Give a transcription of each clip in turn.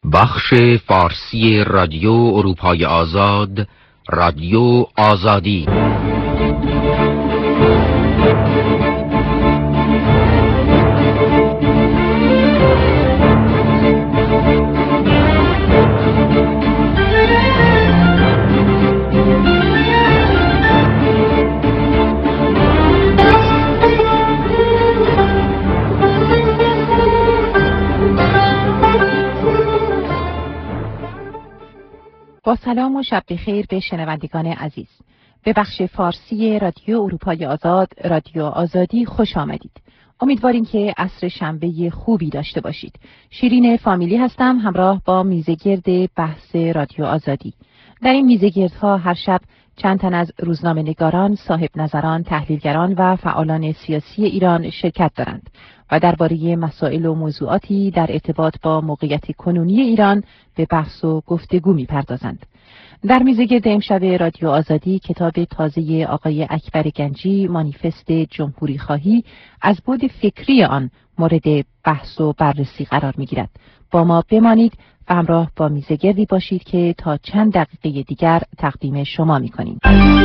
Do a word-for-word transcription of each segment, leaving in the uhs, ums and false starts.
بخش فارسی رادیو اروپای آزاد، رادیو آزادی. با سلام و شب بخیر به شنوندگان عزیز. به بخش فارسی رادیو اروپای آزاد، رادیو آزادی خوش آمدید. امیدواریم که عصر شنبه خوبی داشته باشید. شیرین فامیلی هستم، همراه با میزگرد بحث رادیو آزادی. در این میزگردها هر شب چند تن از روزنامه‌نگاران، صاحب نظران، تحلیلگران و فعالان سیاسی ایران شرکت دارند و درباره مسائل و موضوعاتی در ارتباط با موقعیت کنونی ایران به بحث و گفتگو می‌پردازند. در میزگرد امشب رادیو آزادی کتاب تازه آقای اکبر گنجی، مانیفست جمهوری خواهی، از بعد فکری آن مورد بحث و بررسی قرار می‌گیرد. با ما بمانید و همراه با میزگردی باشید که تا چند دقیقه دیگر تقدیم شما می‌کنیم.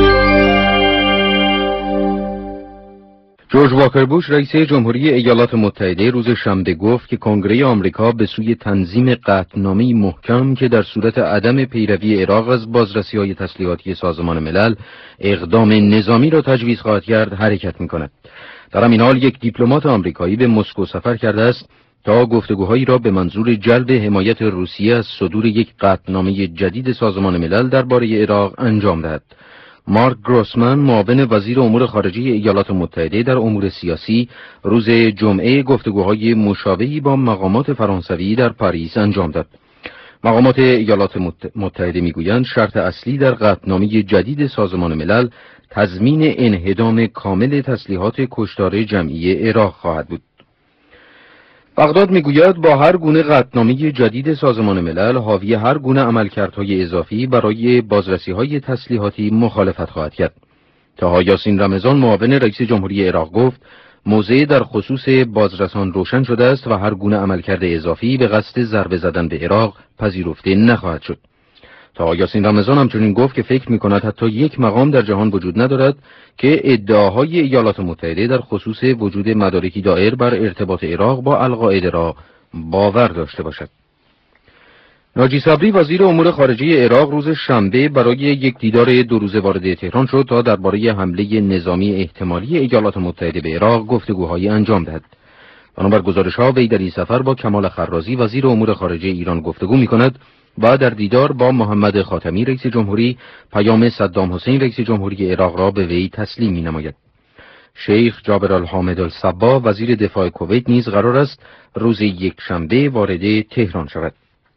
جورج واکر بوش رئیس جمهوری ایالات متحده روز شنبه گفت که کنگره آمریکا به سوی تنظیم قطعنامه‌ای محکم که در صورت عدم پیروی عراق از بازرسی‌های تسلیحاتی سازمان ملل اقدام نظامی را تجویز خواهد کرد حرکت می‌کند. در همین حال یک دیپلمات آمریکایی به مسکو سفر کرده است تا گفتگوهایی را به منظور جلب حمایت روسیه از صدور یک قطعنامه جدید سازمان ملل درباره عراق انجام دهد. مارک گروسمن، معاون وزیر امور خارجه ایالات متحده در امور سیاسی، روز جمعه گفتگوهای مشابهی با مقامات فرانسوی در پاریس انجام داد. مقامات ایالات متحده میگویند شرط اصلی در قطعنامه جدید سازمان ملل تضمین انهدام کامل تسلیحات کشتار جمعی عراق خواهد بود. بغداد میگوید با هر گونه قطعنامه جدید سازمان ملل حاوی هر گونه عملکردهای اضافی برای بازرسی‌های تسلیحاتی مخالفت خواهد کرد. طاها یاسین رمضان، معاون رئیس جمهوری عراق، گفت موضع در خصوص بازرسان روشن شده است و هر گونه عملکرد اضافی به قصد ضربه زدن به عراق پذیرفته نخواهد شد. طاها یاسین رمضان همچنین گفت که فکر می‌کند حتی یک مقام در جهان وجود ندارد که ادعاهای ایالات متحده در خصوص وجود مدارکی دایر بر ارتباط عراق با القاعده را باور داشته باشد. ناجی صبری، وزیر امور خارجه عراق، روز شنبه برای یک دیدار دو روزه وارد تهران شد تا درباره حمله نظامی احتمالی ایالات متحده به عراق گفتگوهایی انجام دهد. بنابر گزارش‌ها وی در این سفر با کمال خرازی، وزیر امور خارجه ایران، گفتگو می‌کند و در دیدار با محمد خاتمی رئیس جمهوری پیام صدام حسین رئیس جمهوری عراق را به وی تسلیم می‌نماید. شیخ جابر الحامد الصبا، وزیر دفاع کویت، نیز قرار است روز یک شنبه وارد تهران شود.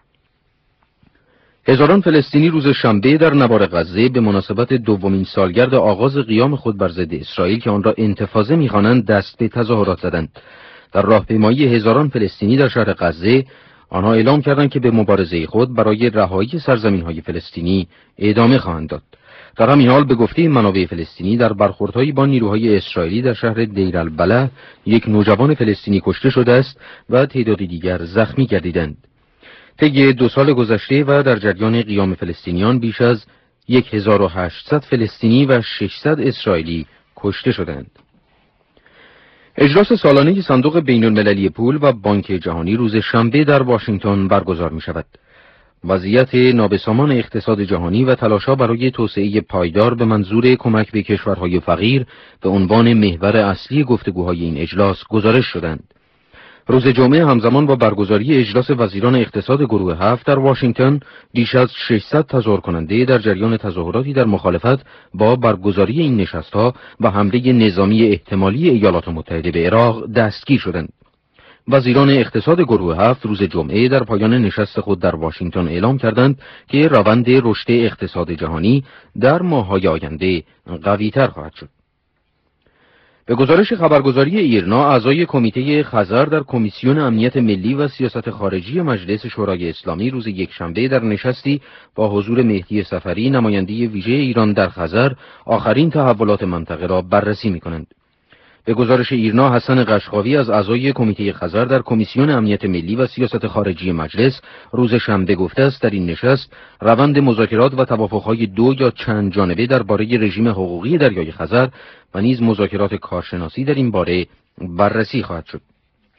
هزاران فلسطینی روز شنبه در نوار غزه به مناسبت دومین سالگرد آغاز قیام خود بر ضد اسرائیل که آن را انتفاضه می‌خوانند دست به تظاهرات زدند. در راهپیمایی هزاران فلسطینی در شهر غزه آنها اعلام کردند که به مبارزه خود برای رهایی سرزمین‌های فلسطینی ادامه خواهند داد. در همین حال به گفته منابع فلسطینی در برخوردهای با نیروهای اسرائیلی در شهر دیر البلح یک نوجوان فلسطینی کشته شده است و تعدادی دیگر زخمی گردیدند. طی دو سال گذشته و در جریان قیام فلسطینیان بیش از هزار و هشتصد فلسطینی و ششصد اسرائیلی کشته شدند. اجلاس سالانه صندوق بین‌المللی پول و بانک جهانی روز شنبه در واشنگتن برگزار می شود. وضعیت نابسامان اقتصاد جهانی و تلاش‌ها برای توسعه پایدار به منظور کمک به کشورهای فقیر به عنوان محور اصلی گفتگوهای این اجلاس گزارش شدند. روز جمعه همزمان با برگزاری اجلاس وزیران اقتصاد گروه هفت در واشنگتن، بیش از ششصد تظاهر کننده در جریان تظاهراتی در مخالفت با برگزاری این نشست‌ها و حمله نظامی احتمالی ایالات متحده به عراق دستگیر شدند. وزیران اقتصاد گروه هفت روز جمعه در پایان نشست خود در واشنگتن اعلام کردند که روند رشد اقتصاد جهانی در ماه‌های آینده قوی‌تر خواهد شد. به گزارش خبرگزاری ایرنا، اعضای کمیته خزر در کمیسیون امنیت ملی و سیاست خارجی مجلس شورای اسلامی روز یکشنبه در نشستی با حضور مهدی صفری، نماینده ویژه ایران در خزر، آخرین تحولات منطقه را بررسی می‌کنند. به گزارش ایرنا، حسن قشقاوی از اعضای کمیته خزر در کمیسیون امنیت ملی و سیاست خارجی مجلس روز شنبه گفته است در این نشست روند مذاکرات و توافق‌های دو یا چند جانبه درباره رژیم حقوقی دریای خزر و نیز مذاکرات کارشناسی در این باره بررسی خواهد شد.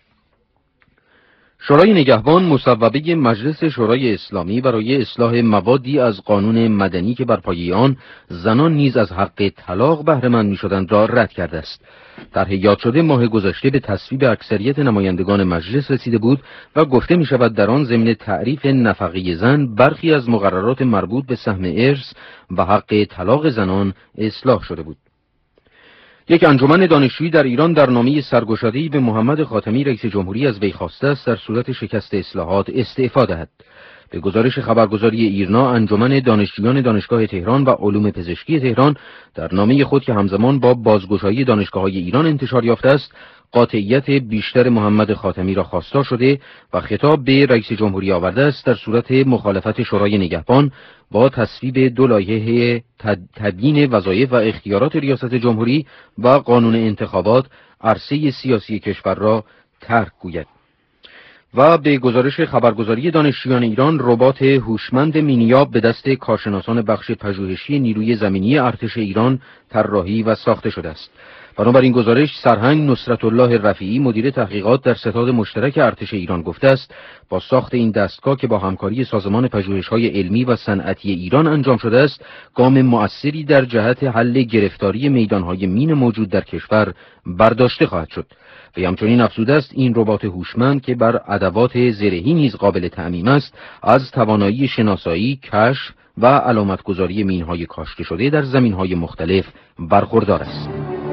شورای نگهبان مصوبه مجلس شورای اسلامی برای اصلاح موادی از قانون مدنی که بر پایه آن زنان نیز از حق طلاق بهره مند می‌شدند را رد کرده است. طرح یاد شده ماه گذشته به تصویب اکثریت نمایندگان مجلس رسیده بود و گفته می‌شود در آن ضمن تعریف نفقه زن برخی از مقررات مربوط به سهم ارث و حق طلاق زنان اصلاح شده بود. یک انجمن دانشجویی در ایران در نامه سرگشاده‌ای به محمد خاتمی رئیس جمهوری از وی خواسته است در صورت شکست اصلاحات استعفا دهد. به گزارش خبرگزاری ایرنا، انجمن دانشجویان دانشگاه تهران و علوم پزشکی تهران در نامه خود که همزمان با بازگشایی دانشگاه‌های ایران انتشار یافته است، قاطعیت بیشتر محمد خاتمی را خواستار شده و خطاب به رئیس جمهوری آورده است در صورت مخالفت شورای نگهبان با تصویب دو لایحه تبیین وظایف و اختیارات ریاست جمهوری و قانون انتخابات عرصه سیاسی کشور را ترک گوید. و به گزارش خبرگزاری دانشجویان ایران، ربات هوشمند مینیاب به دست کارشناسان بخش پژوهشی نیروی زمینی ارتش ایران طراحی و ساخته شده است. بنابراین گزارش، سرهنگ نصرت الله رفیعی مدیر تحقیقات در ستاد مشترک ارتش ایران گفته است با ساخت این دستگاه که با همکاری سازمان پژوهش‌های علمی و صنعتی ایران انجام شده است، گام مؤثری در جهت حل گرفتاری میدان‌های مین موجود در کشور برداشته خواهد شد. و همچنین افزوده است این ربات هوشمند که بر ادوات زرهی نیز قابل تعمیم است، از توانایی شناسایی، کشف و علامتگذاری مین‌های کاشته شده در زمین‌های مختلف برخوردار است.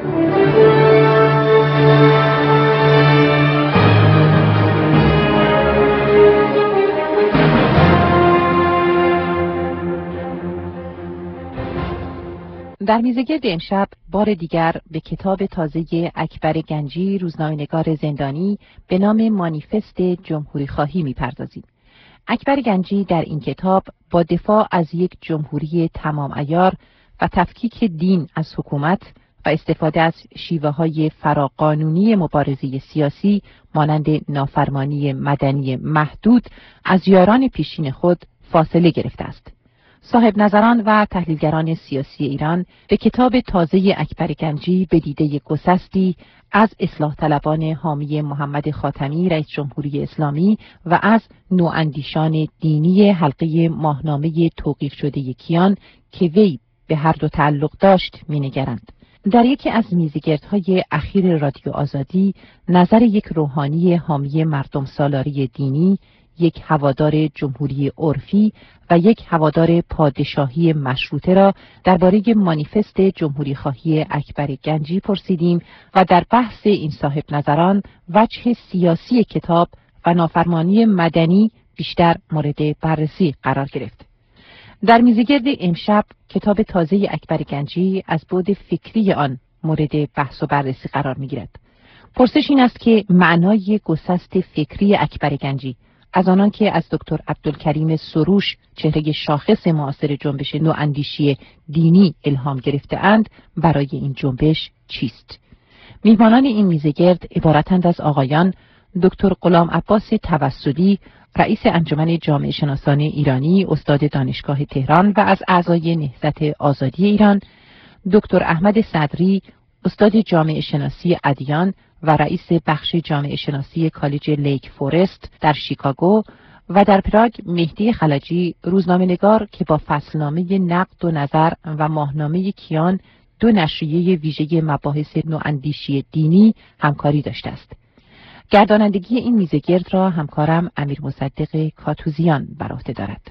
در میزگرد امشب بار دیگر به کتاب تازه اکبر گنجی، روزنامه‌نگار زندانی، به نام مانیفست جمهوری خواهی می‌پردازیم. اکبر گنجی در این کتاب با دفاع از یک جمهوری تمام عیار و تفکیک دین از حکومت و استفاده از شیوه‌های فراقانونی مبارزه سیاسی مانند نافرمانی مدنی محدود از یاران پیشین خود فاصله گرفته است. صاحب نظران و تحلیلگران سیاسی ایران به کتاب تازه اکبر گنجی به دیده گسستی از اصلاح طلبان حامی محمد خاتمی رئیس جمهوری اسلامی و از نواندیشان دینی حلقه ماهنامه توقیف شده کیان که وی به هر دو تعلق داشت می‌نگرند. در یکی از میزگردهای اخیر رادیو آزادی، نظر یک روحانی حامی مردم سالاری دینی، یک هوادار جمهوری عرفی و یک هوادار پادشاهی مشروطه را درباره مانیفست جمهوری خواهی اکبر گنجی پرسیدیم و در بحث این صاحب نظران وجه سیاسی کتاب و نافرمانی مدنی بیشتر مورد بررسی قرار گرفت. در میزگرد امشب کتاب تازه اکبر گنجی از بعد فکری آن مورد بحث و بررسی قرار می‌گیرد. پرسش این است که معنای گسست فکری اکبر گنجی از آنان که از دکتر عبدالکریم سروش، چهره شاخص معاصر جنبش نواندیشی دینی، الهام گرفته اند برای این جنبش چیست؟ میهمانان این میزگرد عبارتند از آقایان دکتر غلام عباس توسلی، رئیس انجمن جامعه شناسان ایرانی، استاد دانشگاه تهران و از اعضای نهضت آزادی ایران، دکتر احمد صدری، استاد جامعه شناسی ادیان و رئیس بخش جامعه شناسی کالج لیک فورست در شیکاگو، و در پراگ مهدی خلجی، روزنامه‌نگار که با فصلنامه نقد و نظر و ماهنامه کیان، دو نشریه ویژه مباحث نواندیشی دینی، همکاری داشته است. گردانندگی این میزگرد را همکارم امیر مصدق کاتوزیان بر عهده دارد.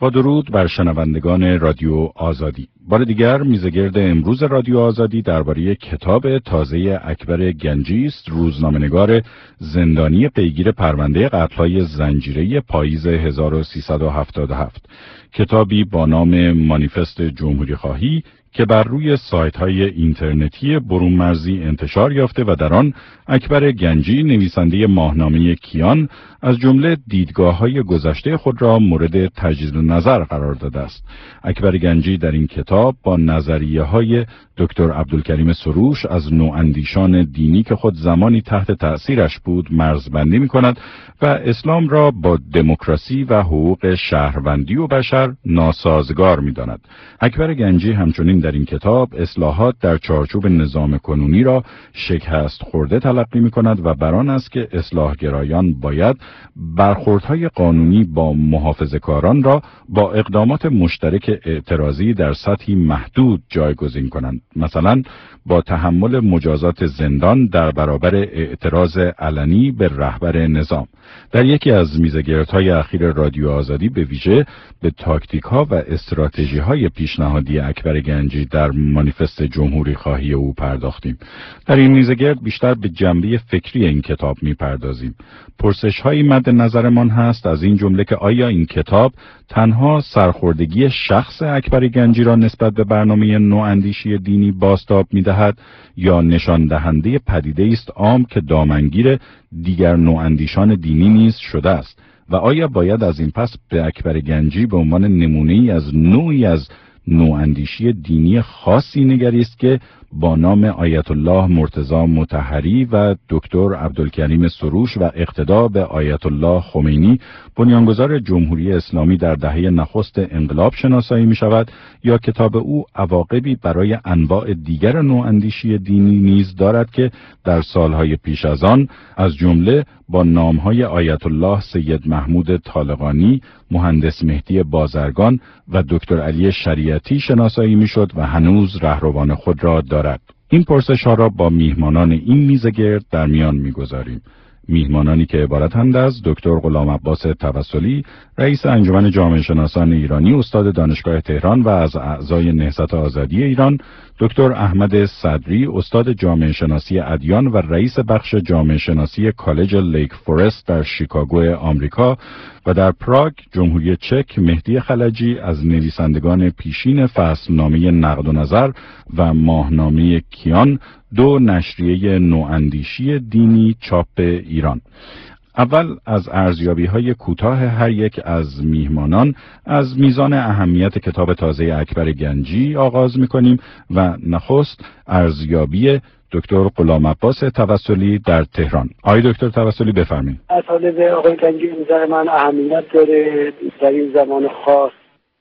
با درود بر شنوندگان رادیو آزادی. بار دیگر میزگرد امروز رادیو آزادی درباره کتاب تازه اکبر گنجی است، روزنامه‌نگار زندانی پیگیر پرونده قتل‌های زنجیره پاییز هزار و سیصد و هفتاد و هفت. کتابی با نام مانیفست جمهوری خواهی که بر روی سایت‌های اینترنتی برون مرزی انتشار یافته و در آن اکبر گنجی نویسنده ماهنامه کیان از جمله دیدگاه‌های گذشته خود را مورد تجدید نظر قرار داده است. اکبر گنجی در این کتاب با نظریه‌های دکتر عبدالکریم سروش از نواندیشان دینی که خود زمانی تحت تأثیرش بود مرزبندی می‌کند و اسلام را با دموکراسی و حقوق شهروندی و بشر ناسازگار می‌داند. اکبر گنجی همچنین در این کتاب اصلاحات در چارچوب نظام کنونی را شکست خورده تلقی می‌کند و بر آن است که اصلاحگرایان باید برخوردهای قانونی با محافظه‌کاران را با اقدامات مشترک اعتراضی در سطحی محدود جایگزین کنند، مثلا با تحمل مجازات زندان در برابر اعتراض علنی به رهبر نظام. در یکی از میزگردهای اخیر رادیو آزادی به ویژه به تاکتیک‌ها و استراتژی‌های پیشنهادی اکبر گنجی در مانیفست جمهوری خواهی او پرداختیم. در این میزگرد بیشتر به جنبه فکری این کتاب می‌پردازیم. پرسش‌هایی مد نظرمان هست، از این جمله که آیا این کتاب تنها سرخوردگی شخص اکبر گنجی را نسبت به برنامه نواندیشی دینی بازتاب می‌دهد یا نشان دهنده پدیده است عام که دامنگیر دیگر نواندیشان دینی نیز شده است و آیا باید از این پس به اکبر گنجی به عنوان نمونه‌ای از نوعی از نواندیشی دینی خاصی نگریست که با نام آیت الله مرتضی مطهری و دکتر عبدالکریم سروش و اقتدا به آیت الله خمینی بنیانگذار جمهوری اسلامی در دهه نخست انقلاب شناسایی می شود، یا کتاب او عواقبی برای انواع دیگر نواندیشی دینی نیز دارد که در سالهای پیش از آن از جمله با نامهای آیت الله سید محمود طالقانی، مهندس مهدی بازرگان و دکتر علی شریعتی شناسایی می شد و هنوز رهروان خود را دارد. این پرسش ها را با میهمانان این میزگرد در میان میگذاریم. میهمانانی که عبارتند از دکتر غلام عباس توسلی، رئیس انجمن جامعه شناسان ایرانی، استاد دانشگاه تهران و از اعضای نهضت آزادی ایران، دکتر احمد صدری، استاد جامعه شناسی ادیان و رئیس بخش جامعه شناسی کالج لیک فورست در شیکاگو آمریکا، و در پراگ جمهوری چک مهدی خلجی از نویسندگان پیشین فصلنامه نقد و نظر و ماهنامه کیان، دو نشریه نواندیشی دینی چاپ ایران. اول از ارزیابی‌های کوتاه هر یک از میهمانان از میزان اهمیت کتاب تازه اکبر گنجی آغاز می‌کنیم و نخست ارزیابی دکتر غلام عباس توسلی در تهران. آقای دکتر توسلی بفرمایید. مطالب آقای گنجی نظر من اهمیت داره در این زمان خاص.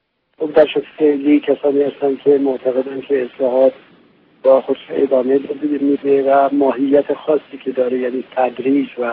خب در شکل فعلی کسانی هستن که معتقدن که اصلاحات با خودش ادامه میده و ماهیت خاصی که داره، یعنی تدریج و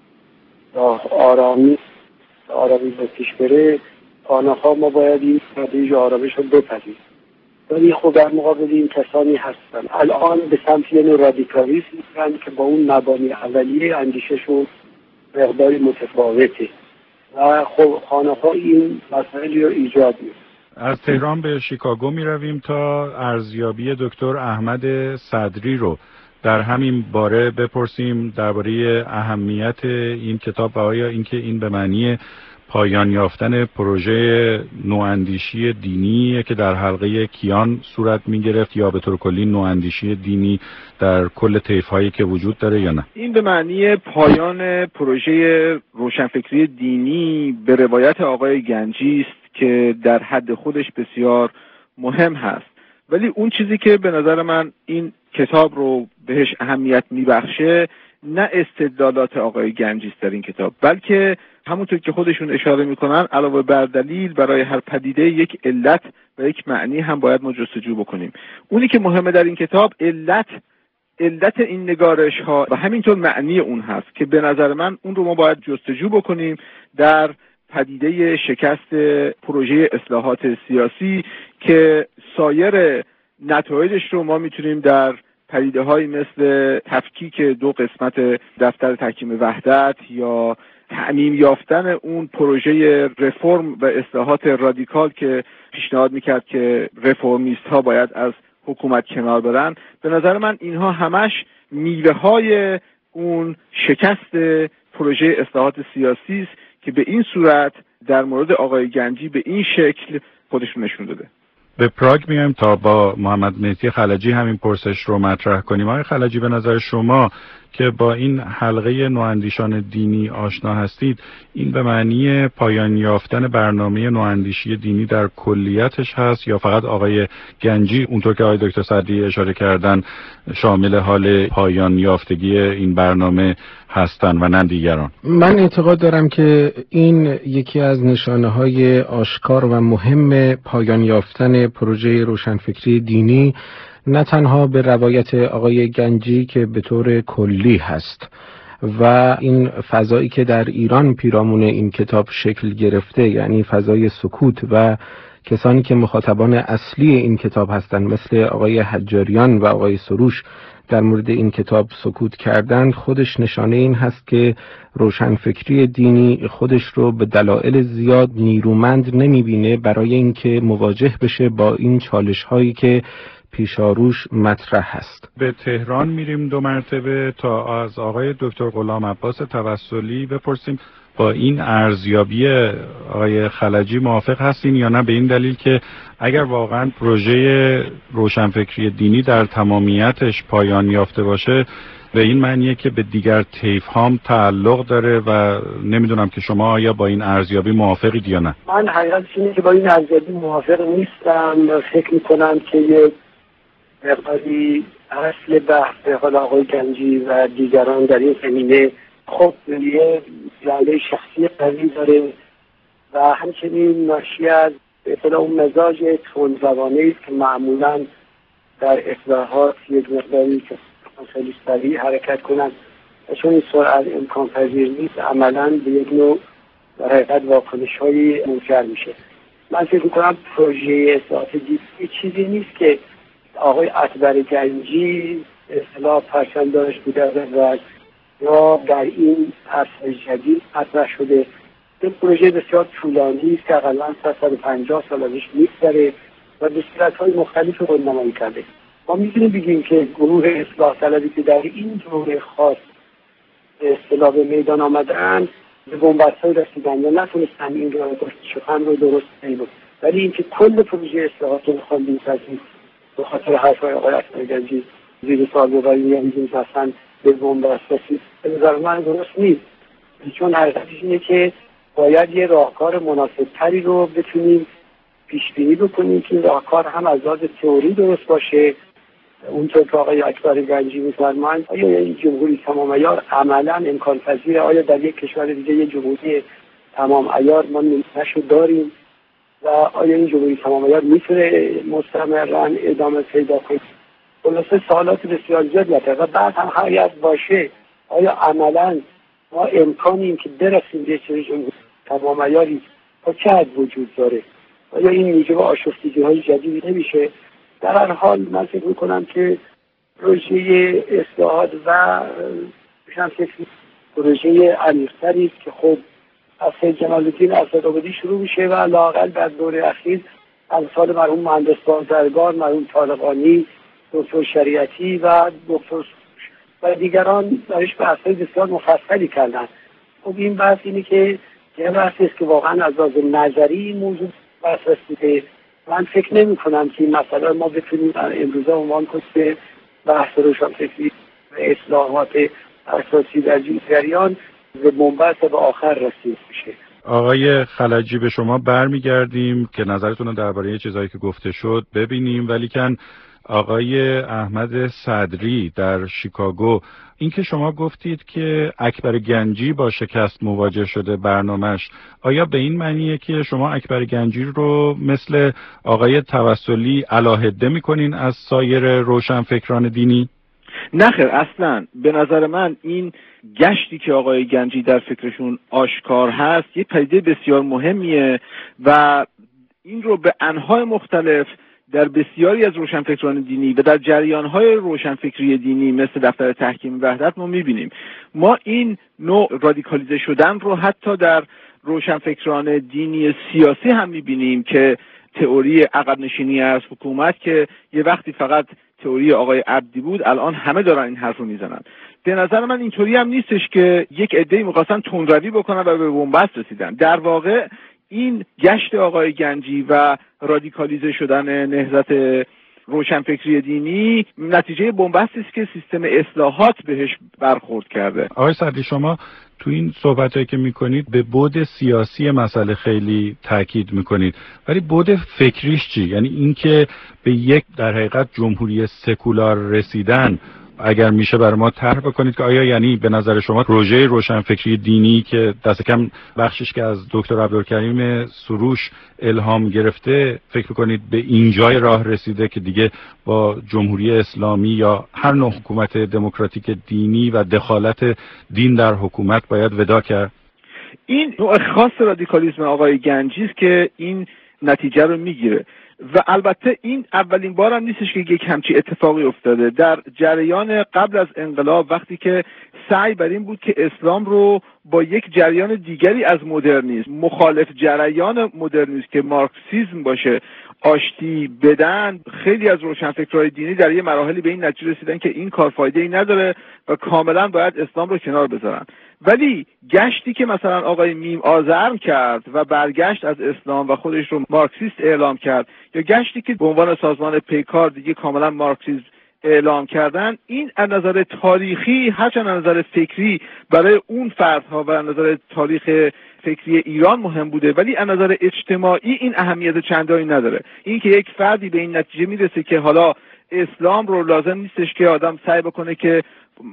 آرامی آرامی به پیش بره. آنها ما باید این تدریج و آرامش رو بپذیریم. ولی خب در مقابل این کسانی هستن الان به سمت یه رادیکالیسم میرن که با اون مبانی اولیه اندیششون مقداری متفاوته و خب آنها این مسائل رو ایجاد میکنن. از تهران به شیکاگو می رویم تا ارزیابی دکتر احمد صدری رو در همین باره بپرسیم درباره اهمیت این کتاب و آیا اینکه این به معنی پایان یافتن پروژه نواندیشی دینی که در حلقه کیان صورت می گرفت یا به طور کلی نواندیشی دینی در کل طیف‌هایی که وجود داره یا نه؟ این به معنی پایان پروژه روشنفکری دینی به روایت آقای گنجی است که در حد خودش بسیار مهم هست، ولی اون چیزی که به نظر من این کتاب رو بهش اهمیت میبخشه نه استدلالات آقای گنجی است در این کتاب، بلکه همونطور که خودشون اشاره میکنن علاوه بر دلیل برای هر پدیده یک علت و یک معنی هم باید ما جستجو بکنیم. اونی که مهمه در این کتاب علت علت این نگارش ها و همینطور معنی اون هست که به نظر من اون رو ما باید جستجو بکنیم در پدیده شکست پروژه اصلاحات سیاسی که سایر نتایجش رو ما میتونیم در پدیده های مثل تفکیک دو قسمت دفتر تحکیم وحدت یا تعمیم یافتن اون پروژه رفرم و اصلاحات رادیکال که پیشنهاد میکرد که رفرمیست ها باید از حکومت کنار برن، به نظر من اینها همش میوه های اون شکست پروژه اصلاحات سیاسی است که به این صورت در مورد آقای گنجی به این شکل خودشون نشون داده. به پراگ میایم تا با محمد مهدی خلجی همین پرسش رو مطرح کنیم. آقای خلجی، به نظر شما که با این حلقه نواندیشان دینی آشنا هستید، این به معنی پایان یافتن برنامه نواندیشی دینی در کلیتش هست یا فقط آقای گنجی اونطور که آقای دکتر صدری اشاره کردن شامل حال پایان یافتگی این برنامه هستن و نه دیگران؟ من اعتقاد دارم که این یکی از نشانه‌های آشکار و مهم پایان یافتن پروژه روشنفکری دینی نه تنها به روایت آقای گنجی که به طور کلی هست و این فضایی که در ایران پیرامون این کتاب شکل گرفته، یعنی فضای سکوت و کسانی که مخاطبان اصلی این کتاب هستند مثل آقای حجاریان و آقای سروش در مورد این کتاب سکوت کردند، خودش نشانه این هست که روشنفکری دینی خودش رو به دلایل زیاد نیرومند نمیبینه برای اینکه مواجه بشه با این چالش هایی که پیشاروش مطرح هست. به تهران میریم دو مرتبه تا از آقای دکتر غلام عباس توسلی بپرسیم با این ارزیابی آقای خلجی موافق هستین یا نه، به این دلیل که اگر واقعا پروژه روشنفکری دینی در تمامیتش پایان یافته باشه به این معنیه که به دیگر طیف هم تعلق داره و نمیدونم که شما آیا با این ارزیابی موافقید یا نه؟ من حقیقتش اینه که با این ارزیابی موافق نیستم. فکر میکنم که یه مقداری اصل بحث حال آقای گنجی و دیگران در این زمینه خب یه جنبه شخصی قوی داره و همچنین ناشی از اصطلاح اون مزاج تندروانه است که معمولا در اصلاحات یک مقداری که خیلی سریع حرکت کنند و چون این سرعت امکان پذیر نیست عملا به یک نوع در حقیقت واکنش هایی منجر میشه. من فکر میکنم پروژه اصلاحات دینی چیزی نیست که آقای اکبر گنجی اصطلاح پرچمدارش بوده و یا در این عصر جدید مطرح شده. این پروژه بسیار طولانی است که اقلا صد و پنجاه سال ازش میگذره و به صورت‌های مختلف خودنمایی کرده. ما میتونیم بگیم که گروه اصلاح طلبی که در این دوره خاص به اصطلاح به میدان آمدن به بنبست‌های رسیدن یا نتونستن این رو شکن رو درست کنیم، ولی اینکه کل پروژه اصلاحات رو میخوان بین‌پذیر به خاطر حرف‌های آقای اکبر گنجی زیر سوال ببریم یا میگیم مثلا به بنبست رسید، به نظر من درست نیست. چون حقیقتش اینه که باید یه راهکار مناسب‌تری رو بتونیم پیش بینی بکنیم که این راهکار هم از لحاظ تئوری درست باشه. اونطور که آقای اکبر گنجی می‌فرمایند آیا این جمهوری تمام عیار عملاً امکان پذیره؟ آیا در یک کشور دیگه یه جمهوری تمام عیار ما نشو داریم و آیا این جمهوری تمام عیار میتونه مستمراً ادامه پیدا کنه؟ خلاصه سوالات بسیار زیادی هست و بعد هم حقیقت باشه آیا عملاً ما امکانیم که برسیم به چه جمهوری تمام عیاری تا چه حد وجود داره؟ آیا این موجب آشفتگی‌های جدیدی نمیشه؟ در هر حال من فکر میکنم که پروژه اصلاحات و روشنفکری پروژه عمیق‌تری است که خب از سید جمال الدین اسدآبادی شروع میشه و لااقل در دوره اخیر امثال مرحوم مهندس بازرگان، مرحوم طالقانی، دکتر شریعتی و دکتر و دیگران درش بحث‌های بسیار مفصلی کردن. خب این بحث اینه که یه بحثی است که واقعا از لحاظ نظری این موضوع بحث رسیده. من فکر نمی کنم که این مسئله ما بتونیم امروزه عنوان کنیم که بحث روشنفکری و اصلاحات اساسی در جریان به بنبست به آخر رسید میشه. آقای خلجی به شما برمیگردیم که نظرتون رو درباره چیزایی که گفته شد ببینیم، ولیکن آقای احمد صدری در شیکاگو، این که شما گفتید که اکبر گنجی با شکست مواجه شده برنامه‌اش، آیا به این معنیه که شما اکبر گنجی رو مثل آقای توسلی علاهده می‌کنین از سایر روشنفکران دینی؟ نه خیر، اصلا به نظر من این گشتی که آقای گنجی در فکرشون آشکار هست یه پدیده بسیار مهمیه و این رو به انواع مختلف در بسیاری از روشنفکران دینی و در جریان‌های روشنفکری دینی مثل دفتر تحکیم وحدت ما می‌بینیم. ما این نوع رادیکالیزه شدن رو حتی در روشنفکران دینی سیاسی هم می‌بینیم که تئوری عقب نشینی از حکومت که یه وقتی فقط تئوری آقای عبدی بود، الان همه دارن این حرف رو میزنن. به نظر من اینطوری هم نیستش که یک عده‌ای می‌خواستن تندروی بکنن و به بنبست رسیدن. در واقع این گشت آقای گنجی و رادیکالیزه شدن نهضت روشنفکری دینی نتیجه بنبستی است که سیستم اصلاحات بهش برخورد کرده. آقای صدری، شما تو این صحبتایی که میکنید به بعد سیاسی مسئله خیلی تاکید میکنید، ولی بعد فکریش چی؟ یعنی اینکه به یک در حقیقت جمهوری سکولار رسیدن اگر میشه برای ما طرح بکنید که آیا یعنی به نظر شما پروژه روشنفکری دینی که دست کم بخشش که از دکتر عبدالکریم سروش الهام گرفته فکر کنید به اینجای راه رسیده که دیگه با جمهوری اسلامی یا هر نوع حکومت دموکراتیک دینی و دخالت دین در حکومت باید وداع کرد؟ این نوع خاص رادیکالیسم آقای گنجی است که این نتیجه رو میگیره و البته این اولین بار هم نیستش که یک همچی اتفاقی افتاده. در جریان قبل از انقلاب وقتی که سعی بر این بود که اسلام رو با یک جریان دیگری از مدرنیسم، مخالف جریان مدرنیسم که مارکسیسم باشه، آشتی بدن، خیلی از روشنفکرای دینی در یه مراحلی به این نتیجه رسیدن که این کار فایده‌ای نداره و کاملا باید اسلام رو کنار بذارن. ولی گشتی که مثلا آقای میم آذرم کرد و برگشت از اسلام و خودش رو مارکسیست اعلام کرد، یا گشتی که به عنوان سازمان پیکار دیگه کاملا مارکسیسم اعلام کردن، این از نظر تاریخی هرچند از نظر فکری برای اون فردها و از نظر تاریخ فکری ایران مهم بوده، ولی از نظر اجتماعی این اهمیت چندانی نداره. این که یک فردی به این نتیجه میرسه که حالا اسلام رو لازم نیستش که آدم سعی بکنه که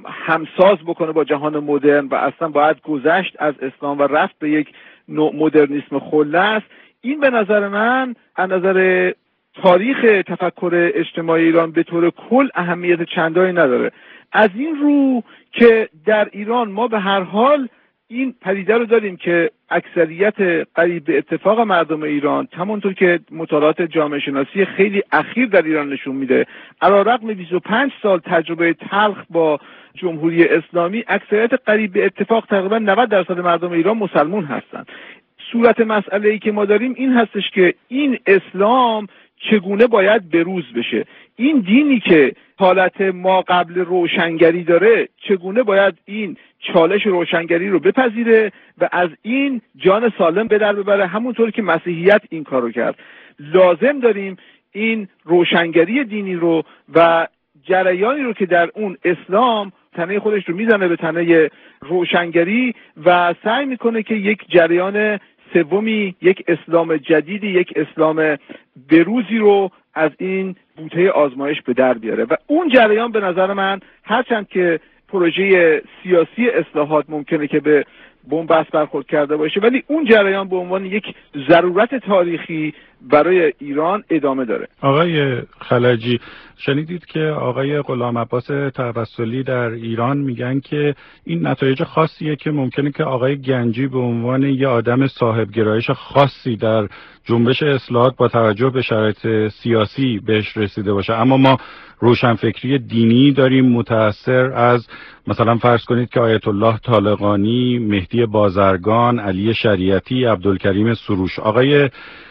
همساز بکنه با جهان مدرن و اصلا باید گذشت از اسلام و رفت به یک نوع مدرنیسم خلص، این به نظر من از نظر تاریخ تفکر اجتماعی ایران به طور کل اهمیت چندانی نداره. از این رو که در ایران ما به هر حال این پدیده رو داریم که اکثریت قریب به اتفاق مردم ایران، همونطور که مطالعات جامعه شناسی خیلی اخیر در ایران نشون میده، علیرغم بیست و پنج سال تجربه تلخ با جمهوری اسلامی، اکثریت قریب به اتفاق تقریبا نود درصد مردم ایران مسلمان هستند. صورت مسئله ای که ما داریم این هستش که این اسلام چگونه باید بروز بشه، این دینی که حالت ما قبل روشنگری داره چگونه باید این چالش روشنگری رو بپذیره و از این جان سالم به در ببره، همونطور که مسیحیت این کارو کرد. لازم داریم این روشنگری دینی رو و جریانی رو که در اون اسلام تنه خودش رو میزنه به تنه روشنگری و سعی میکنه که یک جریان سومی، یک اسلام جدیدی، یک اسلام بروزی رو از این بوته آزمایش به در بیاره. و اون جریان به نظر من هرچند که پروژه سیاسی اصلاحات ممکنه که به بنبست برخورد کرده باشه، ولی اون جریان به عنوان یک ضرورت تاریخی برای ایران ادامه داره. آقای خلجی، شنیدید که آقای غلام عباس توسلی در ایران میگن که این نتایج خاصیه که ممکنه که آقای گنجی به عنوان یه آدم صاحب گرایش خاصی در جنبش اصلاحات با توجه به شرایط سیاسی بهش رسیده باشه، اما ما روشنفکری دینی داریم متأثر از مثلا فرض کنید که آیت الله طالقانی، مهدی بازرگان، علی شریعتی، عبدالکریم سروش. آقای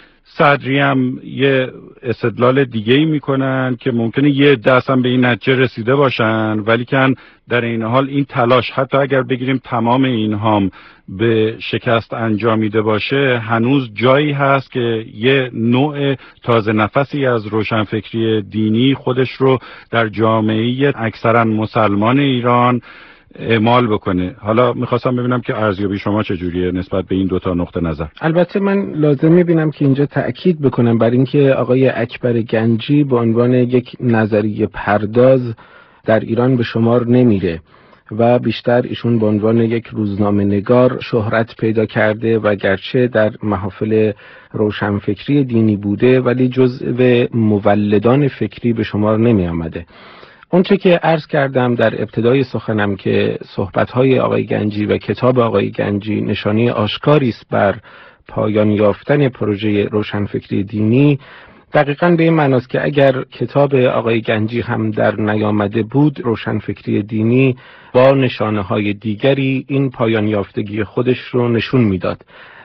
صدری هم یه استدلال دیگه‌ای میکنن که ممکنه یه دست هم به این نتیجه رسیده باشن، ولی که در این حال این تلاش حتی اگر بگیریم تمام اینها هم به شکست انجامیده باشه، هنوز جایی هست که یه نوع تازه نفسی از روشنفکری دینی خودش رو در جامعه اکثرا مسلمان ایران اعمال بکنه. حالا میخواستم ببینم که ارزیابی شما چجوریه نسبت به این دوتا نقطه نظر. البته من لازم میبینم که اینجا تأکید بکنم بر اینکه آقای اکبر گنجی به عنوان یک نظریه پرداز در ایران به شمار نمیره و بیشتر ایشون به عنوان یک روزنامه نگار شهرت پیدا کرده و گرچه در محافل روشنفکری دینی بوده ولی جزء مولدان فکری به شمار نمی آمده. اونچه که عرض کردم در ابتدای سخنم که صحبت‌های آقای گنجی و کتاب آقای گنجی نشانه آشکاری است بر پایان یافتن پروژه روشنفکری دینی، دقیقاً به این معناست که اگر کتاب آقای گنجی هم در نیامده بود، روشنفکری دینی با نشانه‌های دیگری این پایان یافتگی خودش رو نشون میداد.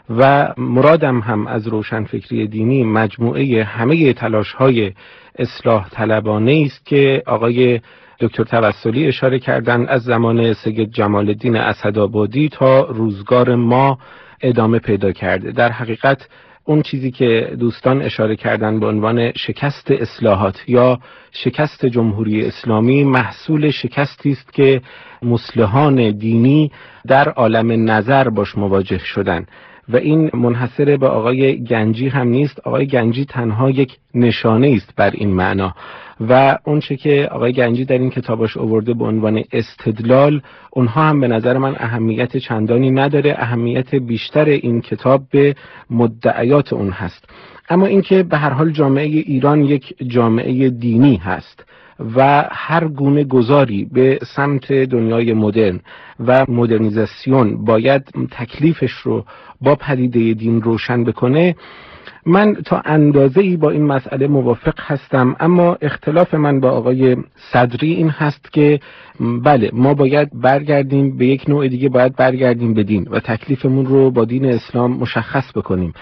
و مرادم هم از روشنفکری دینی مجموعه همه تلاش‌های اصلاح طلبانه است که آقای دکتر توسلی اشاره کردن از زمان سید جمال الدین اسدآبادی تا روزگار ما ادامه پیدا کرده. در حقیقت اون چیزی که دوستان اشاره کردن به عنوان شکست اصلاحات یا شکست جمهوری اسلامی محصول شکستی است که مصلحان دینی در عالم نظر باش مواجه شدن و این منحصر به آقای گنجی هم نیست. آقای گنجی تنها یک نشانه است بر این معنا و اون چه که آقای گنجی در این کتابش آورده به عنوان استدلال، اونها هم به نظر من اهمیت چندانی نداره. اهمیت بیشتر این کتاب به مدعیات اون هست. اما اینکه به هر حال جامعه ایران یک جامعه دینی هست و هر گونه گذاری به سمت دنیای مدرن و مدرنیزاسیون باید تکلیفش رو با پدیده دین روشن بکنه، من تا اندازه‌ای با این مسئله موافق هستم. اما اختلاف من با آقای صدری این هست که بله، ما باید برگردیم به یک نوع دیگه، باید برگردیم به دین و تکلیفمون رو با دین اسلام مشخص بکنیم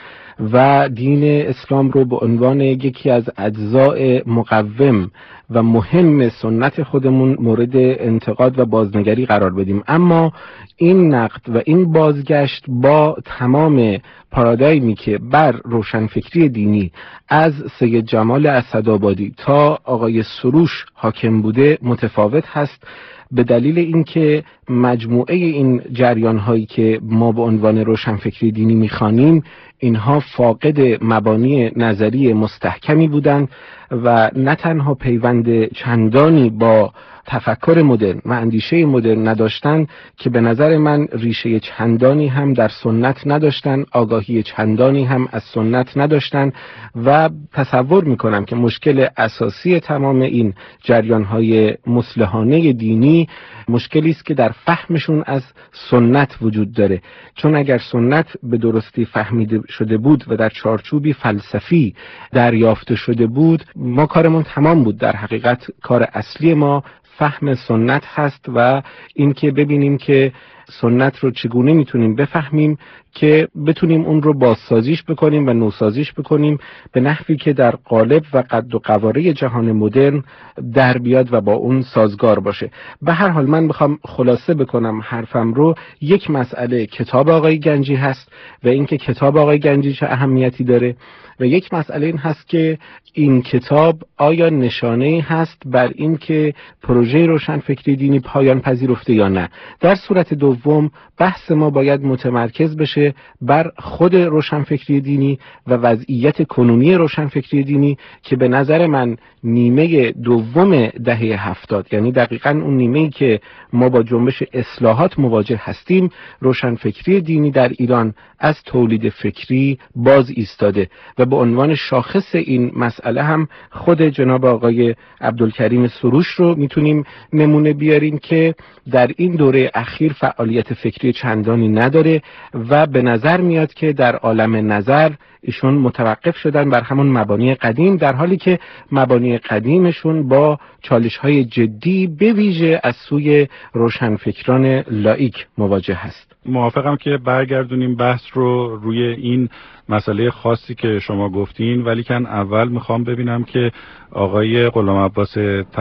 و دین اسلام رو به عنوان یکی از اجزاء مقوم و مهم سنت خودمون مورد انتقاد و بازنگری قرار بدیم. اما این نقد و این بازگشت با تمام پارادایمی که بر روشنفکری دینی از سید جمال اسدآبادی تا آقای سروش حاکم بوده متفاوت هست، به دلیل اینکه مجموعه این جریان هایی که ما به عنوان روشنفکری دینی میخوانیم اینها فاقد مبانی نظری مستحکمی بودند و نه تنها پیوند چندانی با تفکر مدرن و اندیشه مدرن نداشتن که به نظر من ریشه چندانی هم در سنت نداشتن، آگاهی چندانی هم از سنت نداشتن و تصور میکنم که مشکل اساسی تمام این جریان‌های مصلحانه دینی مشکلی است که در فهمشون از سنت وجود داره. چون اگر سنت به درستی فهمیده شده بود و در چارچوبی فلسفی دریافته شده بود، ما کارمون تمام بود. در حقیقت کار اصلی ما فهم سنت هست و اینکه ببینیم که سنت رو چگونه میتونیم بفهمیم که بتونیم اون رو بازسازیش بکنیم و نوسازیش بکنیم به نحوی که در قالب و قد و قواره جهان مدرن در بیاد و با اون سازگار باشه. به هر حال من بخوام خلاصه بکنم حرفم رو، یک مسئله کتاب آقای گنجی هست و اینکه کتاب آقای گنجی چه اهمیتی داره و یک مسئله این هست که این کتاب آیا نشانه‌ای هست بر این که پروژه روشنفکری دینی پایان پذیرفته یا نه. در صورت دوم بحث ما باید متمرکز بشه بر خود روشنفکری دینی و وضعیت کنونی روشنفکری دینی که به نظر من نیمه دوم دهه هفتاد، یعنی دقیقاً اون نیمه‌ای که ما با جنبش اصلاحات مواجه هستیم، روشنفکری دینی در ایران از تولید فکری باز ایستاده و به عنوان شاخص این مسئله هم خود جناب آقای عبدالکریم سروش رو میتونیم نمونه بیاریم که در این دوره اخیر فعالیت فکری چندانی نداره و به نظر میاد که در عالم نظر ایشون متوقف شدن بر همون مبانی قدیم، در حالی که مبانی قدیمشون با چالش‌های جدی به ویژه از سوی روشنفکران لایک مواجه هست. موافقم که برگردونیم بحث رو روی این مسئله خاصی که شما گفتین، ولی کن اول میخوام ببینم که آقای غلام عباس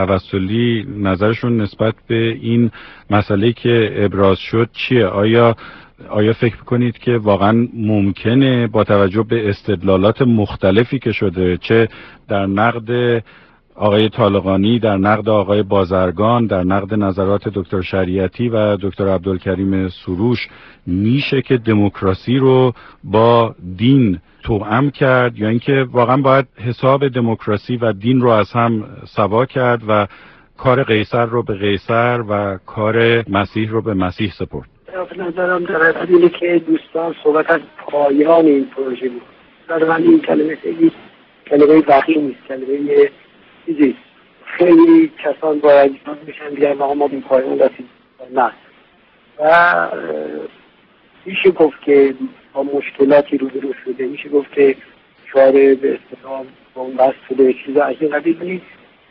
توسلی نظرشون نسبت به این مسئله که ابراز شد چیه؟ آیا آیا فکر کنید که واقعا ممکنه با توجه به استدلالات مختلفی که شده، چه در نقد آقای طالقانی، در نقد آقای بازرگان، در نقد نظرات دکتر شریعتی و دکتر عبدالکریم سروش، میشه که دموکراسی رو با دین توأم کرد یا اینکه واقعا باید حساب دموکراسی و دین رو از هم سوا کرد و کار قیصر رو به قیصر و کار مسیح رو به مسیح سپرد؟ به نظرم در حقیقت اینه که دوستان صحبت از پایان این پروژه بود. در من این کلمه خیلی کلمه وقیح نیست، کلمه چیزی خیلی کسان باید میشن بیان و ما به پایان رسید نه و میشه گفت که با مشکلاتی روبرو شده، میشه گفت که کار به اصطلاح بنبست شده چیز از این قبیل نیست.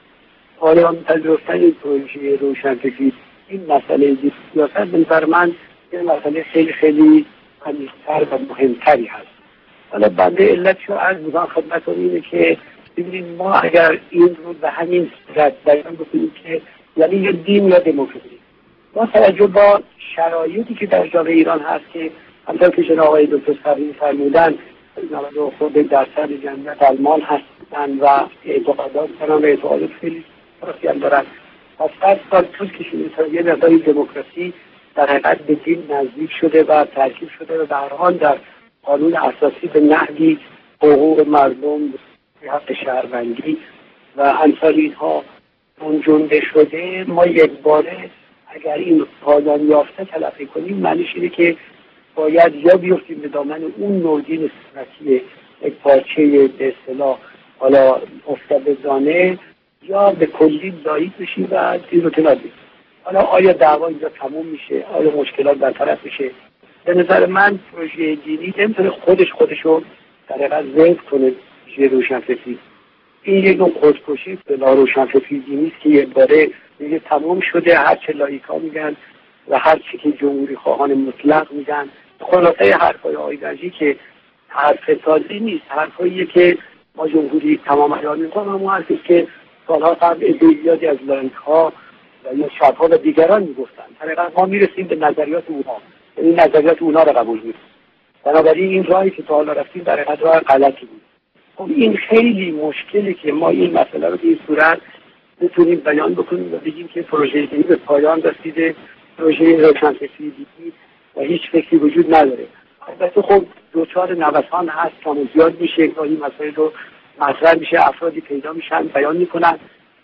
پایان پذیرفتن این پروژه روشنفکری این مسئله سیاست به نظر من این مسئله خیلی خیلی عمیق‌تر و مهمتری هست. حالا بنده علتشو عرض می‌کنم خدمتتون اینه که ببینید ما اگر این رو به همین صورت بیان بکنیم که یعنی یا دین یا دموکراسی، با توجه با شرایطی که در جامعه ایران هست که همونطور که جناب آقای دکتر صبری فرمودن نود و خورده درصد جمعیت آلمان هستند و اعتقادات دارن و اعتقادات خیلی درستی هم دارن. پس صد سال طول کشیده تا یه مقداری دموکراسی در حقیقت به دین نزدیک شده و ترکیب شده و به هر حال در قانون اساسی به نحوی حقوق مردم، حق شهروندی و امثال اینها منجمده شده. ما یک باره اگر این پایان یافته تلقی کنیم معنیش اینه که باید یا بیفتیم به دامن اون نوع‌دین سنتی یک پارچه به اصطلاح حالا افتاده‌زانه یا به کلی ضعیف بشیم و دین رو کنار بگذاریم. حالا آیا دعوا اینجا تموم میشه؟ آیا مشکلات برطرف میشه؟ به نظر من پروژه دینی نمیتونه خودش خودشو در حقیقت ضد کنه پروژه روشنفکری. این یک نوع خودکشی به روشنفکری دینی است که یک باره دیگه تمام شده، هر چه لایکا میگن و هر چی که جمهوری خواهان مطلق میگن. خلاصه حرفای آقای گنجی که حرف تازه نیست، حرفاییه که ما جمهوری تمام عیار میکنم، همون حرفی که سالها قبل زیادی از لایک‌ها و یا شب‌ها و دیگران میگفتن. در حقیقت ما میرسیم به نظریات اونها، این نظریات اونها رو قبول میکنیم. بنابراین این راهی که تا حالا رفتیم در حقیقت راه غلطی بود. خب این خیلی مشکلی که ما این مسئله رو به این صورت بتونیم بیان بکنیم و بگیم که پروژه دینی به پایان رسیده، پروژه روشنفکری دینی و هیچ فکری وجود نداره. البته خب دوچار نوسان هست، کم و زیاد میشه، این مسائل رو مطرح میشه، افرادی پیدا میشن بیان میکنن،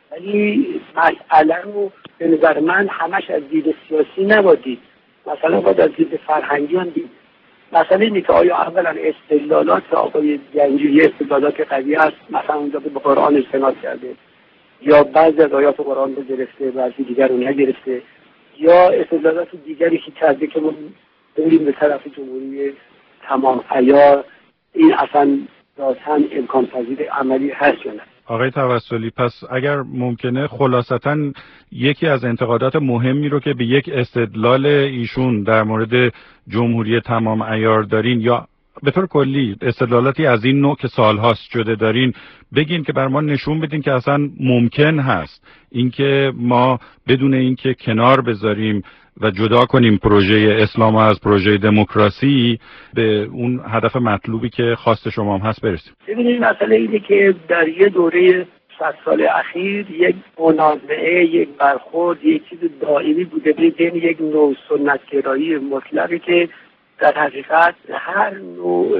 ولی مسئله رو به نظر من همش از دید سیاسی نباید، مثلا باید از دید فرهنگی هم دید. مسئله اینه که آیا اولا استدلالات آقای گنجی استدلالات قوی است، مثلا اونجا به قرآن استناد کرده یا بعضی از آیات قرآن رو گرفته بعضی دیگر رو نگرفته، یا استدلالات دیگری که کرده که ما بریم به طرف جمهوری تمام عیار، این اصلا ذاتاً امکان پذیر عملی هست یا نه؟ آقای توسلی، پس اگر ممکنه خلاصتاً یکی از انتقادات مهمی رو که به یک استدلال ایشون در مورد جمهوری تمام عیار دارین یا به طور کلی استدلالاتی از این نوع که سالهاست شده دارین بگین که بر ما نشون بدین که اصلا ممکن هست اینکه ما بدون اینکه کنار بذاریم و جدا کنیم پروژه اسلام از پروژه دموکراسی به اون هدف مطلوبی که خواست شما هم هست برسیم. ببینید مسئله اینه که در یه دوره صد سال اخیر یک منازعه، یک برخورد، یک چیز دائمی بوده بین یک نوع سنت‌گرایی مطلقی که در حقیقت هر نوع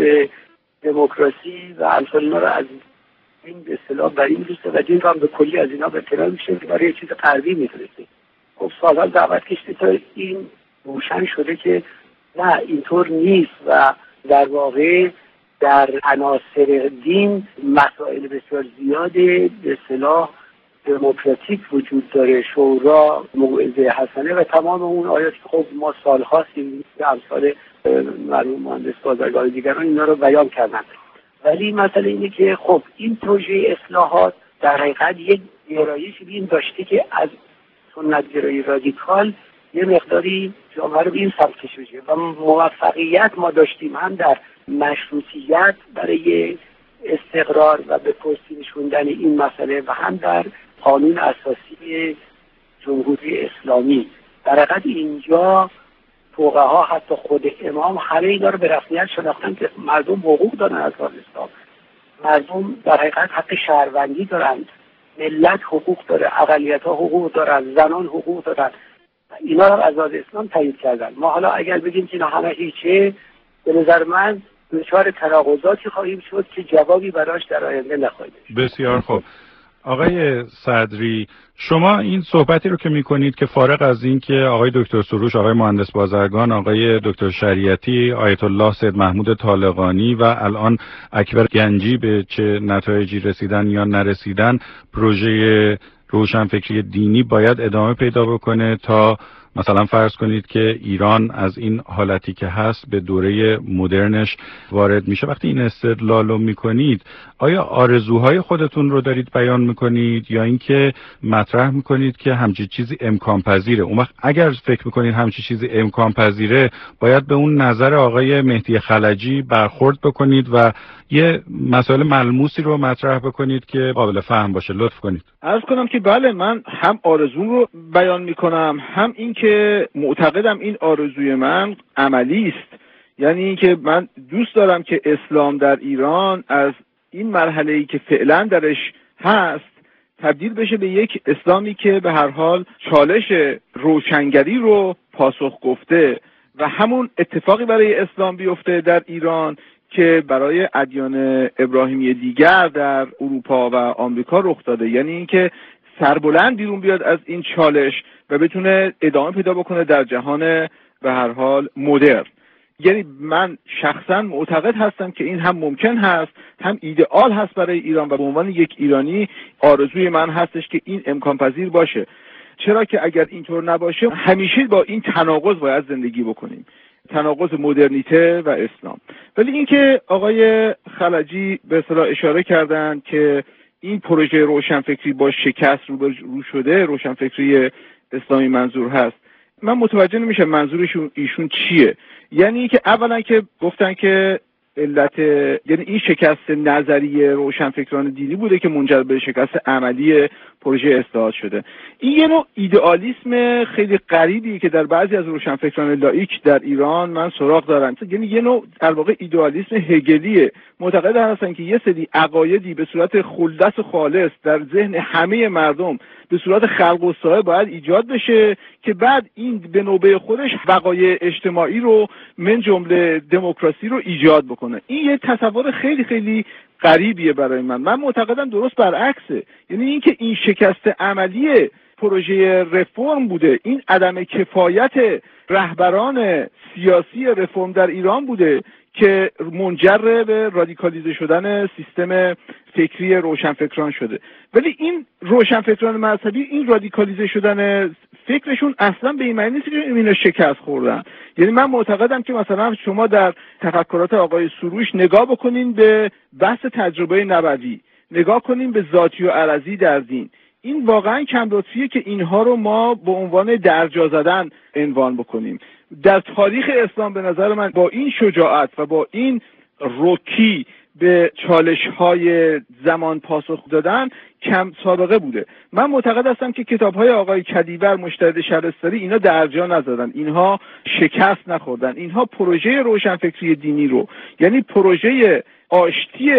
دموکراسی و امثال اینا رو از این به اصطلاح بری می‌دوسته و دین رو هم به کلی از اینا برکنار میشه که برای چیز غربی می‌فرسته. خب سالها دعوت کشیده تا این روشن شده که نه اینطور نیست و در واقع در عناصر دین مسائل بسیار زیاد به اصطلاح دموکراتیک وجود داره، شورا، موعظه حسنه و تمام اون آیاتی که خب ما سال‌هاست این امثال مرحوم مهندس بازرگان دیگران اینا رو بیان کردن. ولی مسئله اینه که خب این پروژه اصلاحات در حقیقت یک گرایشی این داشته که از سنت گرایی رادیکال یه مقداری جامعه رو به این سمت کشیده و موفقیت ما داشتیم هم در مشروطیت برای استقرار و به پشتی نشوندن این مسئله و هم در قانون اساسی جمهوری اسلامی. در حقیقت اینجا فقها حتی خود امام همه اینا رو به رسمیت شناختن که مردم حقوق دارن از اسلام، مردم در حقیقت حق شهروندی دارند، ملت حقوق داره، اقلیت‌ها حقوق دارن، زنان حقوق دارن، اینا رو از اسلام تایید کردن. ما حالا اگر بگیم که اینا همه هیچه، به نظر من دچار تناقضاتی خواهیم شد که جوابی براش در آینده نخواهیم. بسیار خوب. آقای صدری، شما این صحبتی رو که میکنید که فارغ از این که آقای دکتر سروش، آقای مهندس بازرگان، آقای دکتر شریعتی، آیت الله سید محمود طالقانی و الان اکبر گنجی به چه نتایجی رسیدن یا نرسیدن، پروژه روشنفکری دینی باید ادامه پیدا بکنه تا مثلا فرض کنید که ایران از این حالتی که هست به دوره مدرنش وارد میشه. وقتی این استدلال رو میکنید، آیا آرزوهای خودتون رو دارید بیان میکنید یا اینکه مطرح میکنید که همچین چیزی امکان پذیره؟ اون وقت اگر فکر میکنید همچین چیزی امکان پذیره، باید به اون نظر آقای مهدی خلجی برخورد بکنید و یه مسائل ملموسی رو مطرح بکنید که قابل فهم باشه. لطف کنید. عرض کنم که بله، من هم آرزوم رو بیان میکنم، هم این که معتقدم این آرزوی من عملی است. یعنی این که من دوست دارم که اسلام در ایران از این مرحله‌ای که فعلا درش هست تبدیل بشه به یک اسلامی که به هر حال چالش روشنگری رو پاسخ گفته و همون اتفاقی برای اسلام بیفته در ایران که برای ادیان ابراهیمی دیگر در اروپا و آمریکا رخ داده. یعنی اینکه سربلند بیرون بیاد از این چالش و بتونه ادامه پیدا بکنه در جهان به هر حال مدرن. یعنی من شخصا معتقد هستم که این هم ممکن هست، هم ایدئال هست برای ایران و به عنوان یک ایرانی آرزوی من هستش که این امکان پذیر باشه. چرا که اگر اینطور نباشه همیشه با این تناقض باید زندگی بکنیم، تناقض مدرنیته و اسلام. ولی اینکه آقای خلجی به اصطلاح اشاره کردن که این پروژه روشنفکری با شکست روبرو شده، روشنفکری اسلامی منظور هست، من متوجه نمیشم منظورشون ایشون چیه. یعنی اینکه اولا که گفتن که علت، یعنی این شکست نظری روشنفکران دینی بوده که منجر به شکست عملی پروژه اصلاحات شده. این یه نوع ایدئالیسم خیلی غریبی که در بعضی از روشنفکران لاییک در ایران من سراغ دارم. یعنی یه نوع در واقع ایدئالیسم هگلیه. معتقد هستن که یه سری عقایدی به صورت خلدس و خالص در ذهن همه مردم به صورت خلق و سایه باید ایجاد بشه که بعد این به نوبه خودش وقایع اجتماعی رو من جمله دموکراسی رو ایجاد بکنه. این یه تصور خیلی خیلی غریبیه برای من. من معتقدم درست برعکسه. یعنی اینکه این شکست عملی پروژه رفرم بوده، این عدم کفایت رهبران سیاسی رفرم در ایران بوده که منجر به رادیکالیزه شدن سیستم فکری روشنفکران شده. ولی این روشنفکران مذهبی این رادیکالیزه شدن فکرشون اصلا به این معنی نیست که اینا شکست خوردن. یعنی من معتقدم که مثلا شما در تفکرات آقای سروش نگاه بکنین به بحث تجربه نبوی، نگاه کنین به ذاتی و عرضی در دین. این واقعا کم لطفیه که اینها رو ما به عنوان درجا زدن عنوان بکنیم. در تاریخ اسلام به نظر من با این شجاعت و با این رکی به چالش‌های زمان پاسخ دادن کم سابقه بوده. من معتقد هستم که کتاب‌های آقای کدیور، مجتهد شهرستانی، اینا درجا نزدن، اینها شکست نخوردن. اینها پروژه روشنفکری دینی رو، یعنی پروژه آشتی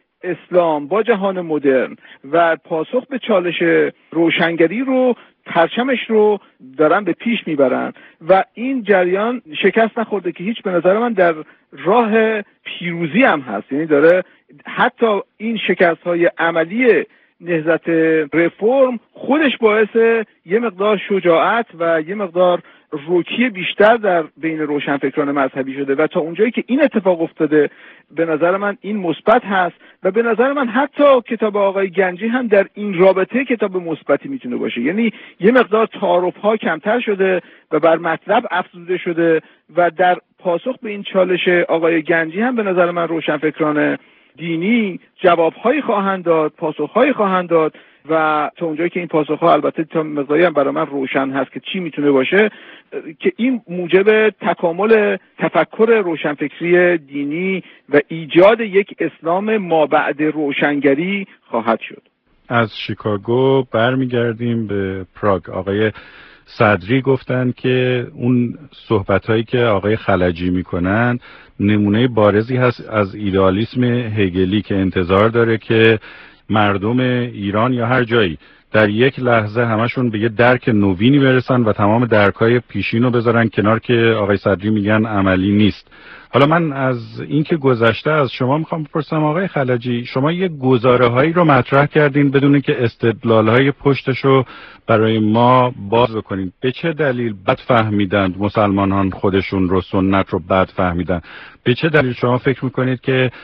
اسلام با جهان مدرن و پاسخ به چالش روشنگری رو، پرچمش رو دارن به پیش میبرن و این جریان شکست نخورده که هیچ به نظر من در راه پیروزی هم هست. یعنی داره حتی این شکست های عملی نهضت رفرم خودش باعث یه مقدار شجاعت و یه مقدار روکی بیشتر در بین روشنفکران مذهبی شده و تا اونجایی که این اتفاق افتاده به نظر من این مثبت هست و به نظر من حتی کتاب آقای گنجی هم در این رابطه کتاب مثبتی میتونه باشه. یعنی یه مقدار تعارف‌ها کمتر شده و بر مطلب افزوده شده و در پاسخ به این چالش آقای گنجی هم به نظر من روشنفکران دینی جواب‌هایی خواهند داد، پاسخ‌هایی خواهند داد و تا اونجایی که این پاسخ‌ها البته تا مقداری هم برای من روشن هست که چی میتونه باشه، که این موجب تکامل تفکر روشنفکری دینی و ایجاد یک اسلام مابعد روشنگری خواهد شد. از شیکاگو برمیگردیم به پراگ. آقای صدری گفتن که اون صحبت‌هایی که آقای خلجی میکنن نمونه بارزی هست از ایدئالیسم هگلی که انتظار داره که مردم ایران یا هر جایی در یک لحظه همشون به یه درک نوینی برسن و تمام درکای پیشین رو بذارن کنار که آقای صدری میگن عملی نیست. حالا من از این که گذشته از شما میخوام بپرسم آقای خلجی، شما یه گزاره هایی رو مطرح کردین بدون که استدلال های پشتش رو برای ما باز بکنین. به چه دلیل بد فهمیدند مسلمانان خودشون رو، سنت رو بد فهمیدن؟ به چه دلیل شما فکر میکنید که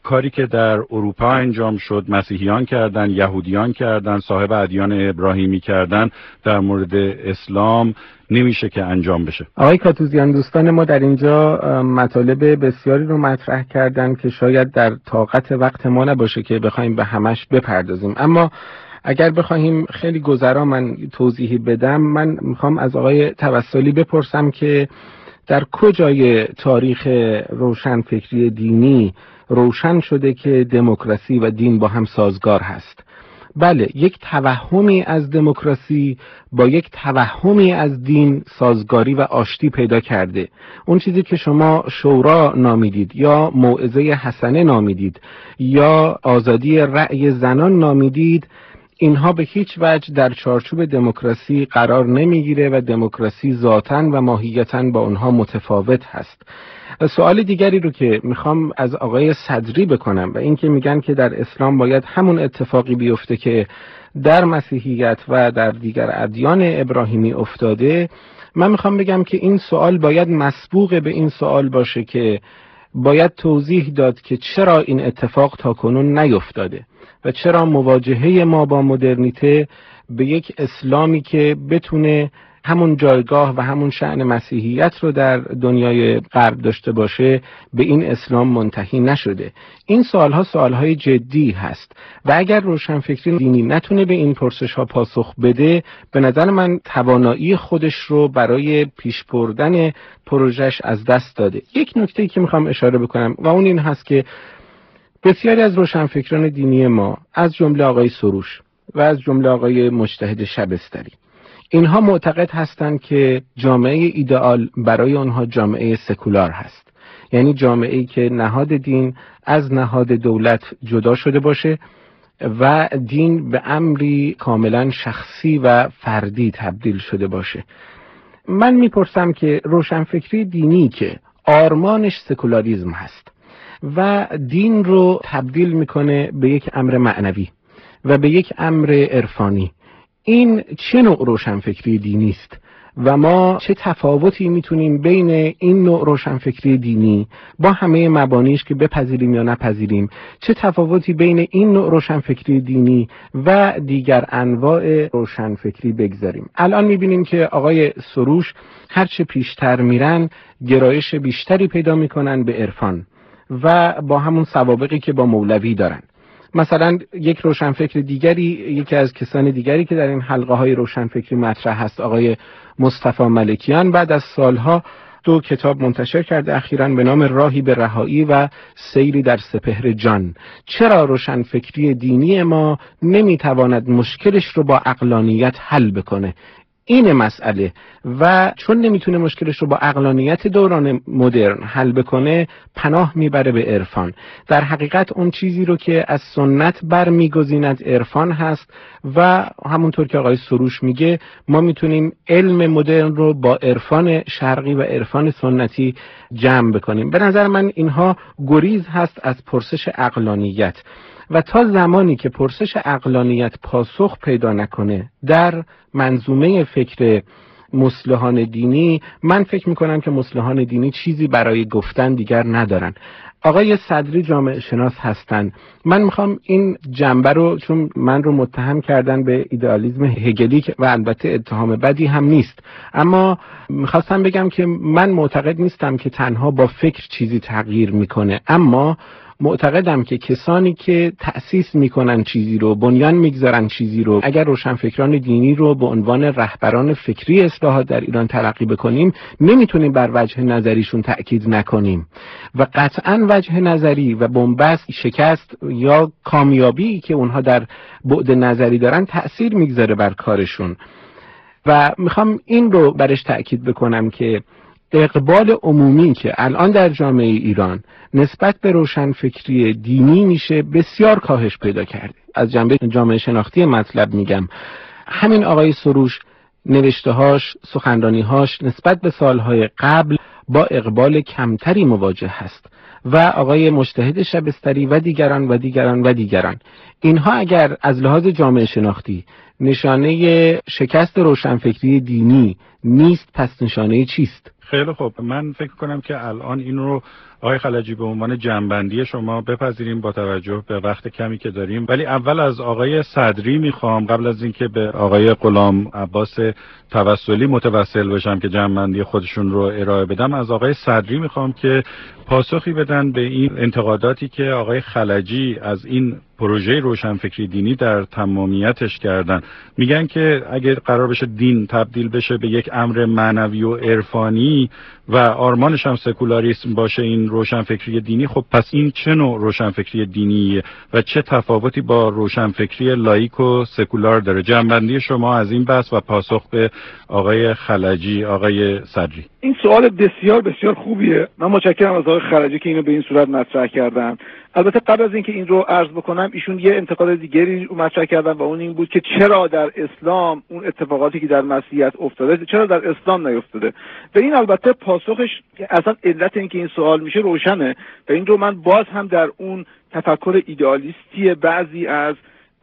کاری که در اروپا انجام شد، مسیحیان کردن، یهودیان کردن، صاحب ادیان ابراهیمی کردن، در مورد اسلام نمیشه که انجام بشه. آقای کاتوزیان، دوستان ما در اینجا مطالب بسیاری رو مطرح کردن که شاید در طاقت وقت ما نباشه که بخوایم به همش بپردازیم، اما اگر بخوایم خیلی گذرا من توضیحی بدم، من میخوام از آقای توسلی بپرسم که در کجای تاریخ روشنفکری دینی روشن شده که دموکراسی و دین با هم سازگار هست؟ بله، یک توهمی از دموکراسی با یک توهمی از دین سازگاری و آشتی پیدا کرده. اون چیزی که شما شورا نامیدید یا موعظه حسنه نامیدید یا آزادی رأی زنان نامیدید، اینها به هیچ وجه در چارچوب دموکراسی قرار نمیگیره و دموکراسی ذاتاً و ماهیتاً با اونها متفاوت هست. سوال دیگری رو که میخوام از آقای صدری بکنم و این که میگن که در اسلام باید همون اتفاقی بیفته که در مسیحیت و در دیگر ادیان ابراهیمی افتاده، من میخوام بگم که این سوال باید مسبوق به این سوال باشه که باید توضیح داد که چرا این اتفاق تاکنون نیفتاده و چرا مواجهه ما با مدرنیته به یک اسلامی که بتونه همون جایگاه و همون شأن مسیحیت رو در دنیای غرب داشته باشه به این اسلام منتهی نشده. این سوالها سوالهای جدی هست و اگر روشنفکری دینی نتونه به این پرسش ها پاسخ بده، به نظر من توانایی خودش رو برای پیش بردن پروژش از دست داده. یک نکته‌ای که میخوام اشاره بکنم و اون این هست که بسیاری از روشنفکران دینی ما، از جمله آقای سروش و از جمله آقای مجتهد شبستری، اینها معتقد هستند که جامعه ایدئال برای آنها جامعه سکولار هست، یعنی جامعه‌ای که نهاد دین از نهاد دولت جدا شده باشه و دین به امری کاملا شخصی و فردی تبدیل شده باشه. من میپرسم که روشنفکری دینی که آرمانش سکولاریسم هست و دین رو تبدیل میکنه به یک امر معنوی و به یک امر عرفانی، این چه نوع روشنفکری دینی است و ما چه تفاوتی میتونیم بین این نوع روشنفکری دینی با همه مبانیش که بپذیریم یا نپذیریم، چه تفاوتی بین این نوع روشنفکری دینی و دیگر انواع روشنفکری بگذاریم؟ الان میبینیم که آقای سروش هرچه پیشتر میرن گرایش بیشتری پیدا میکنن به عرفان و با همون سوابقی که با مولوی دارن. مثلا یک روشنفکر دیگری، یکی از کسان دیگری که در این حلقه های روشنفکری مطرح هست، آقای مصطفی ملکیان، بعد از سالها دو کتاب منتشر کرده اخیراً به نام راهی به رهایی و سیری در سپهر جان. چرا روشنفکری دینی ما نمیتواند مشکلش رو با عقلانیت حل بکنه؟ این مسئله، و چون نمیتونه مشکلش رو با عقلانیت دوران مدرن حل بکنه، پناه میبره به عرفان. در حقیقت اون چیزی رو که از سنت برمیگزیند عرفان هست و همونطور که آقای سروش میگه ما میتونیم علم مدرن رو با عرفان شرقی و عرفان سنتی جمع بکنیم. به نظر من اینها گریز هست از پرسش عقلانیت و تا زمانی که پرسش عقلانیت پاسخ پیدا نکنه در منظومه فکر مصلحان دینی، من فکر میکنم که مصلحان دینی چیزی برای گفتن دیگر ندارن. آقای صدری جامعه شناس هستن. من میخوام این جنبه رو، چون من رو متهم کردن به ایدئالیسم هگلی و البته اتهام بدی هم نیست، اما میخواستم بگم که من معتقد نیستم که تنها با فکر چیزی تغییر میکنه، اما معتقدم که کسانی که تأسیس میکنن چیزی رو، بنیان میگذارن چیزی رو، اگر روشنفکران دینی رو به عنوان رهبران فکری اصلاحات در ایران تلقی بکنیم، نمیتونیم بر وجه نظریشون تأکید نکنیم و قطعاً وجه نظری و بنبست، شکست یا کامیابی که اونها در بعد نظری دارن تأثیر میگذاره بر کارشون. و میخوام این رو برش تأکید بکنم که اقبال عمومی که الان در جامعه ایران نسبت به روشنفکری دینی میشه بسیار کاهش پیدا کرده. از جنبه جامعه شناختی مطلب میگم، همین آقای سروش نوشتهاش، سخنرانیهاش نسبت به سالهای قبل با اقبال کمتری مواجه هست و آقای مجتهد شبستری و دیگران و دیگران و دیگران. اینها اگر از لحاظ جامعه شناختی نشانه شکست روشنفکری دینی نیست، پس نشانه چیست؟ خیلی خوب، من فکر کنم که الان این رو آقای خلجی به عنوان جنبندی شما بپذیریم با توجه به وقت کمی که داریم، ولی اول از آقای صدری میخوام قبل از اینکه به آقای غلام عباس توسلی متوسل بشم که جنبندی خودشون رو ارائه بدم، از آقای صدری میخوام که پاسخی بدن به این انتقاداتی که آقای خلجی از این پروژه روشنفکری دینی در تمامیتش کردن. میگن که اگر قرار بشه دین تبدیل بشه به یک امر معنوی و عرفانی و آرمانش هم سکولاریسم باشه این روشنفکری دینی، خب پس این چه نوع روشنفکری دینیه و چه تفاوتی با روشنفکری لاییک و سکولار داره؟ جنبندی شما از این بحث و پاسخ به آقای خلجی. آقای صدری. این سوال بسیار بسیار خوبیه. من متشکرم از آقای خلجی که اینو به این صورت مطرح کردن. البته قبل از اینکه این رو عرض بکنم، ایشون یه انتقاد دیگری مطرح کردن و اون این بود که چرا در اسلام اون اتفاقاتی که در مسیحیت افتاده چرا در اسلام نیفتاده. و این البته پاسخش اصلا علت اینکه این سوال میشه روشنه و این رو من باز هم در اون تفکر ایدئالیستی بعضی از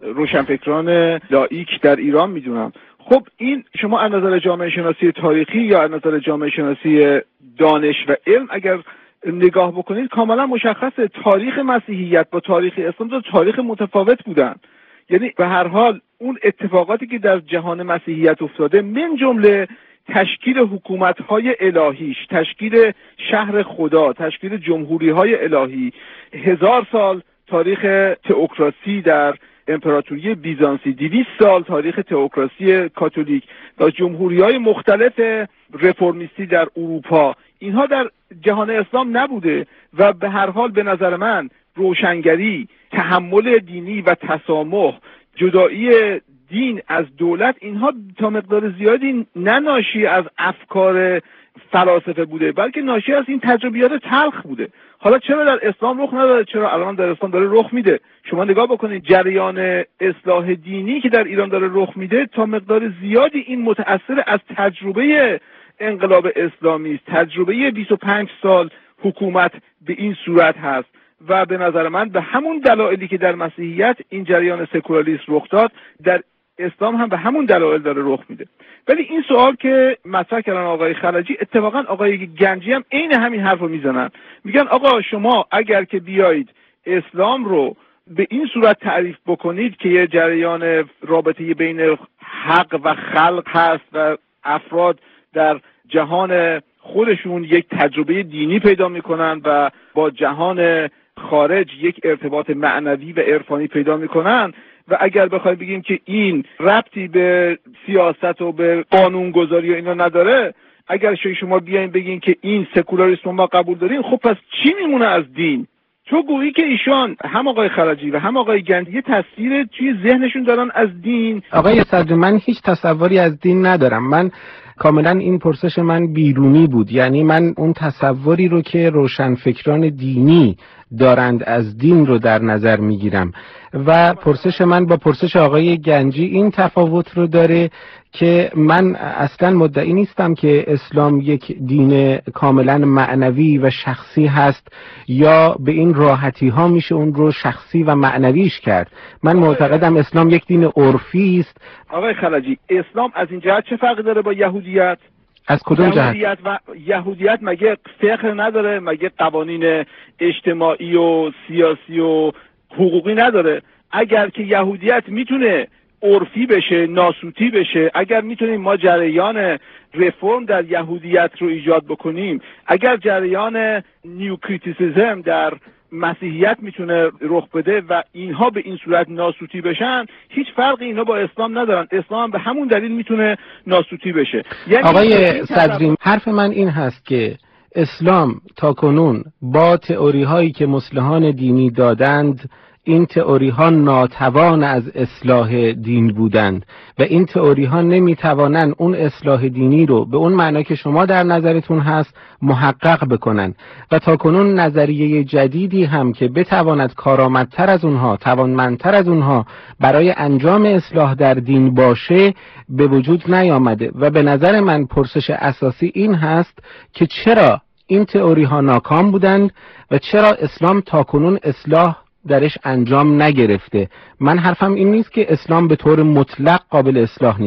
روشنفکران لاییک در ایران میدونم. خب این شما از نظر جامعه شناسی تاریخی یا از نظر جامعه شناسی دانش و علم اگر نگاه بکنید کاملا مشخصه تاریخ مسیحیت با تاریخ اسلام دو تاریخ متفاوت بودن. یعنی به هر حال اون اتفاقاتی که در جهان مسیحیت افتاده من جمله تشکیل حکومت‌های الهیش، تشکیل شهر خدا، تشکیل جمهوری‌های الهی، هزار سال تاریخ تئوکراسی در امپراتوری بیزانسی، دویست سال تاریخ تئوکراسی کاتولیک و جمهوری‌های مختلف رفرمیستی در اروپا، اینها در جهان اسلام نبوده و به هر حال به نظر من روشنگری، تحمل دینی و تسامح، جدایی دین از دولت، اینها تا مقدار زیادی نه ناشی از افکار فلاسفه بوده بلکه ناشی از این تجربیات تلخ بوده. حالا چرا در اسلام رخ نداره؟ چرا الان در اسلام داره رخ میده؟ شما نگاه بکنید جریان اصلاح دینی که در ایران داره رخ میده تا مقدار زیادی این متأثر از تجربه انقلاب اسلامی است. تجربه بیست و پنج سال حکومت به این صورت هست و به نظر من به همون دلایلی که در مسیحیت این جریان سکولاریسم رخ داد در اسلام هم به همون دلایل داره رخ میده. ولی این سوال که مطرح کردن آقای خلجی، اتفاقا آقای گنجی هم عین همین حرفو میزنن. میگن آقا شما اگر که بیایید اسلام رو به این صورت تعریف بکنید که یه جریان رابطه بین حق و خلق هست و افراد در جهان خودشون یک تجربه دینی پیدا میکنن و با جهان خارج یک ارتباط معنوی و عرفانی پیدا میکنن و اگر بخوایم بگیم که این ربطی به سیاست و به قانونگذاری و اینا نداره، اگر شما بیاین بگین که این سکولاریسم ما قبول داریم، خب پس چی میمونه از دین؟ تو گویی که ایشان هم آقای خلجی و هم آقای گنجی یه تصویر توی ذهنشون دارن از دین. آقای صدری، من هیچ تصوری از دین ندارم. من کاملا این پرسش من بیرونی بود، یعنی من اون تصوری رو که روشنفکران دینی دارند از دین رو در نظر میگیرم و پرسش من با پرسش آقای گنجی این تفاوت رو داره که من اصلا مدعی نیستم که اسلام یک دین کاملا معنوی و شخصی هست یا به این راحتی ها میشه اون رو شخصی و معنویش کرد. من معتقدم اسلام یک دین عرفی است. آقای خلجی، اسلام از این جهت چه فرقی داره با یهودیت؟ از کدوم جهت؟ یهودیت و یهودیت مگه فقه نداره؟ مگه قوانین اجتماعی و سیاسی و حقوقی نداره؟ اگر که یهودیت میتونه عرفی بشه، ناسوتی بشه، اگر میتونیم ما جریان رفرم در یهودیت رو ایجاد بکنیم، اگر جریان نیوکریتیسیزم در مسیحیت میتونه رخ بده و اینها به این صورت ناسوتی بشن، هیچ فرقی اینا با اسلام ندارن. اسلام به همون دلیل میتونه ناسوتی بشه. یعنی آقای صدری، حرف من این هست که اسلام تاکنون با تئوری هایی که مصلحان دینی دادند، این تئوری ها ناتوان از اصلاح دین بودند و این تئوری ها نمی توانند اون اصلاح دینی رو به اون معنا که شما در نظرتون هست محقق بکنن و تاکنون نظریه جدیدی هم که بتواند کارآمدتر از اونها، توانمندتر از اونها برای انجام اصلاح در دین باشه به وجود نیامده و به نظر من پرسش اساسی این هست که چرا این تئوری ها ناکام بودند و چرا اسلام تاکنون اصلاح درش انجام نگرفته. من حرفم این نیست که اسلام به طور مطلق قابل اصلاح نیست.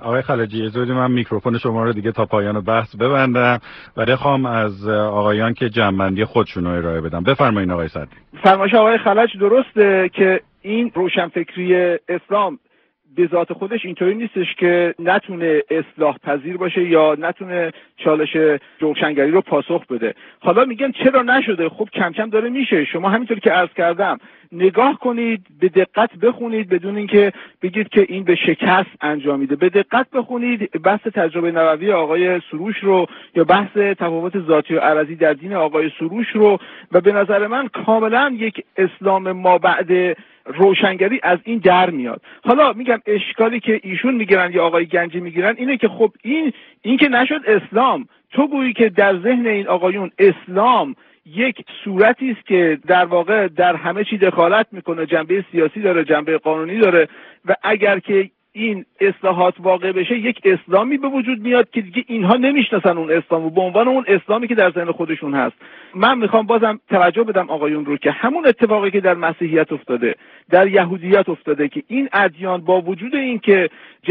آقای خلجی زودی من میکروفون شما رو دیگه تا پایان بحث ببندم و بخوام از آقایان که جمع‌بندی خودشون رو ارائه بدم. بفرمایید آقای صدری. فرمایش آقای خلج درسته که این روشنفکری اسلام به ذات خودش اینطوری نیستش که نتونه اصلاح پذیر باشه یا نتونه چالش روشنگری رو پاسخ بده. حالا میگن چرا نشده؟ خب کم کم داره میشه. شما همینطور که عرض کردم نگاه کنید، به دقت بخونید بدون اینکه بگید که این به شکست انجامیده. به دقت بخونید بحث تجربه نبوی آقای سروش رو یا بحث تفاوت ذاتی و عرضی در دین آقای سروش رو و به نظر من کاملا یک اسلام ما بعد روشنگری از این در میاد. حالا میگم اشکالی که ایشون میگیرن یا آقای گنجی میگیرن اینه که خب این این که نشد اسلام. تو گویی که در ذهن این آقایون اسلام یک صورتی است که در واقع در همه چی دخالت میکنه، جنبه سیاسی داره، جنبه قانونی داره و اگر که این اصلاحات واقع بشه یک اسلامی به وجود میاد که دیگه اینها نمیشناسن اون اسلامو به عنوان اون اسلامی که در ذهن خودشون هست. من میخوام بازم توجه بدم آقایون رو که همون اتفاقی که در مسیحیت افتاده، در یهودیت افتاده که این ادیان با وجود این که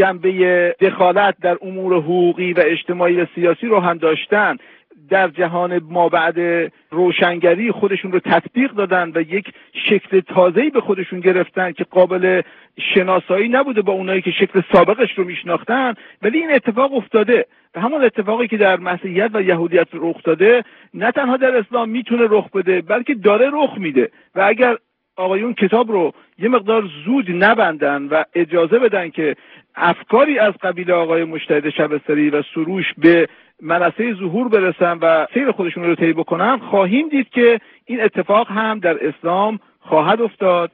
جنبه دخالت در امور حقوقی و اجتماعی و سیاسی رو هم داشتن، در جهان ما بعد روشنگری خودشون رو تطبیق دادن و یک شکل تازه‌ای به خودشون گرفتن که قابل شناسایی نبوده با اونایی که شکل سابقش رو میشناختن. ولی این اتفاق افتاده و همون اتفاقی که در مسیحیت و یهودیت رخ داده نه تنها در اسلام میتونه رخ بده بلکه داره رخ میده. و اگر آقایون کتاب رو یه مقدار زود نبندن و اجازه بدن که افکاری از قبیل آقای مجتهد شبستری و سروش به منصه ظهور برسن و سیر خودشون رو طی بکنن، خواهیم دید که این اتفاق هم در اسلام خواهد افتاد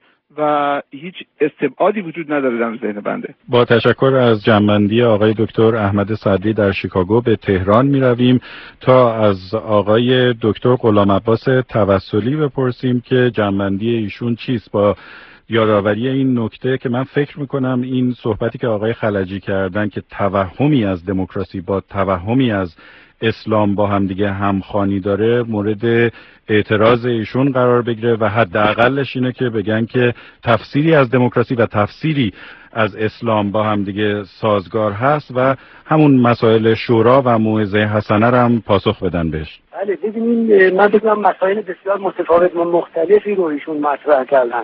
و هیچ استبعادی وجود نداره در ذهن بنده. با تشکر از جمع‌بندی آقای دکتر احمد صدری در شیکاگو به تهران می رویم تا از آقای دکتر غلام عباس توسلی بپرسیم که جمع‌بندی ایشون چیست با یادآوری این نکته که من فکر میکنم این صحبتی که آقای خلجی کردن که توهمی از دموکراسی با توهمی از اسلام با هم دیگه همخوانی داره مورد اعتراض ایشون قرار بگیره و حداقلش اینه که بگن که تفسیری از دموکراسی و تفسیری از اسلام با هم دیگه سازگار هست و همون مسائل شورا و موعظه حسنه رو هم پاسخ بدن بهش. بله ببینید من بگم مسائل بسیار متفاوت و مختلفی رو ایشون مطرح کردن.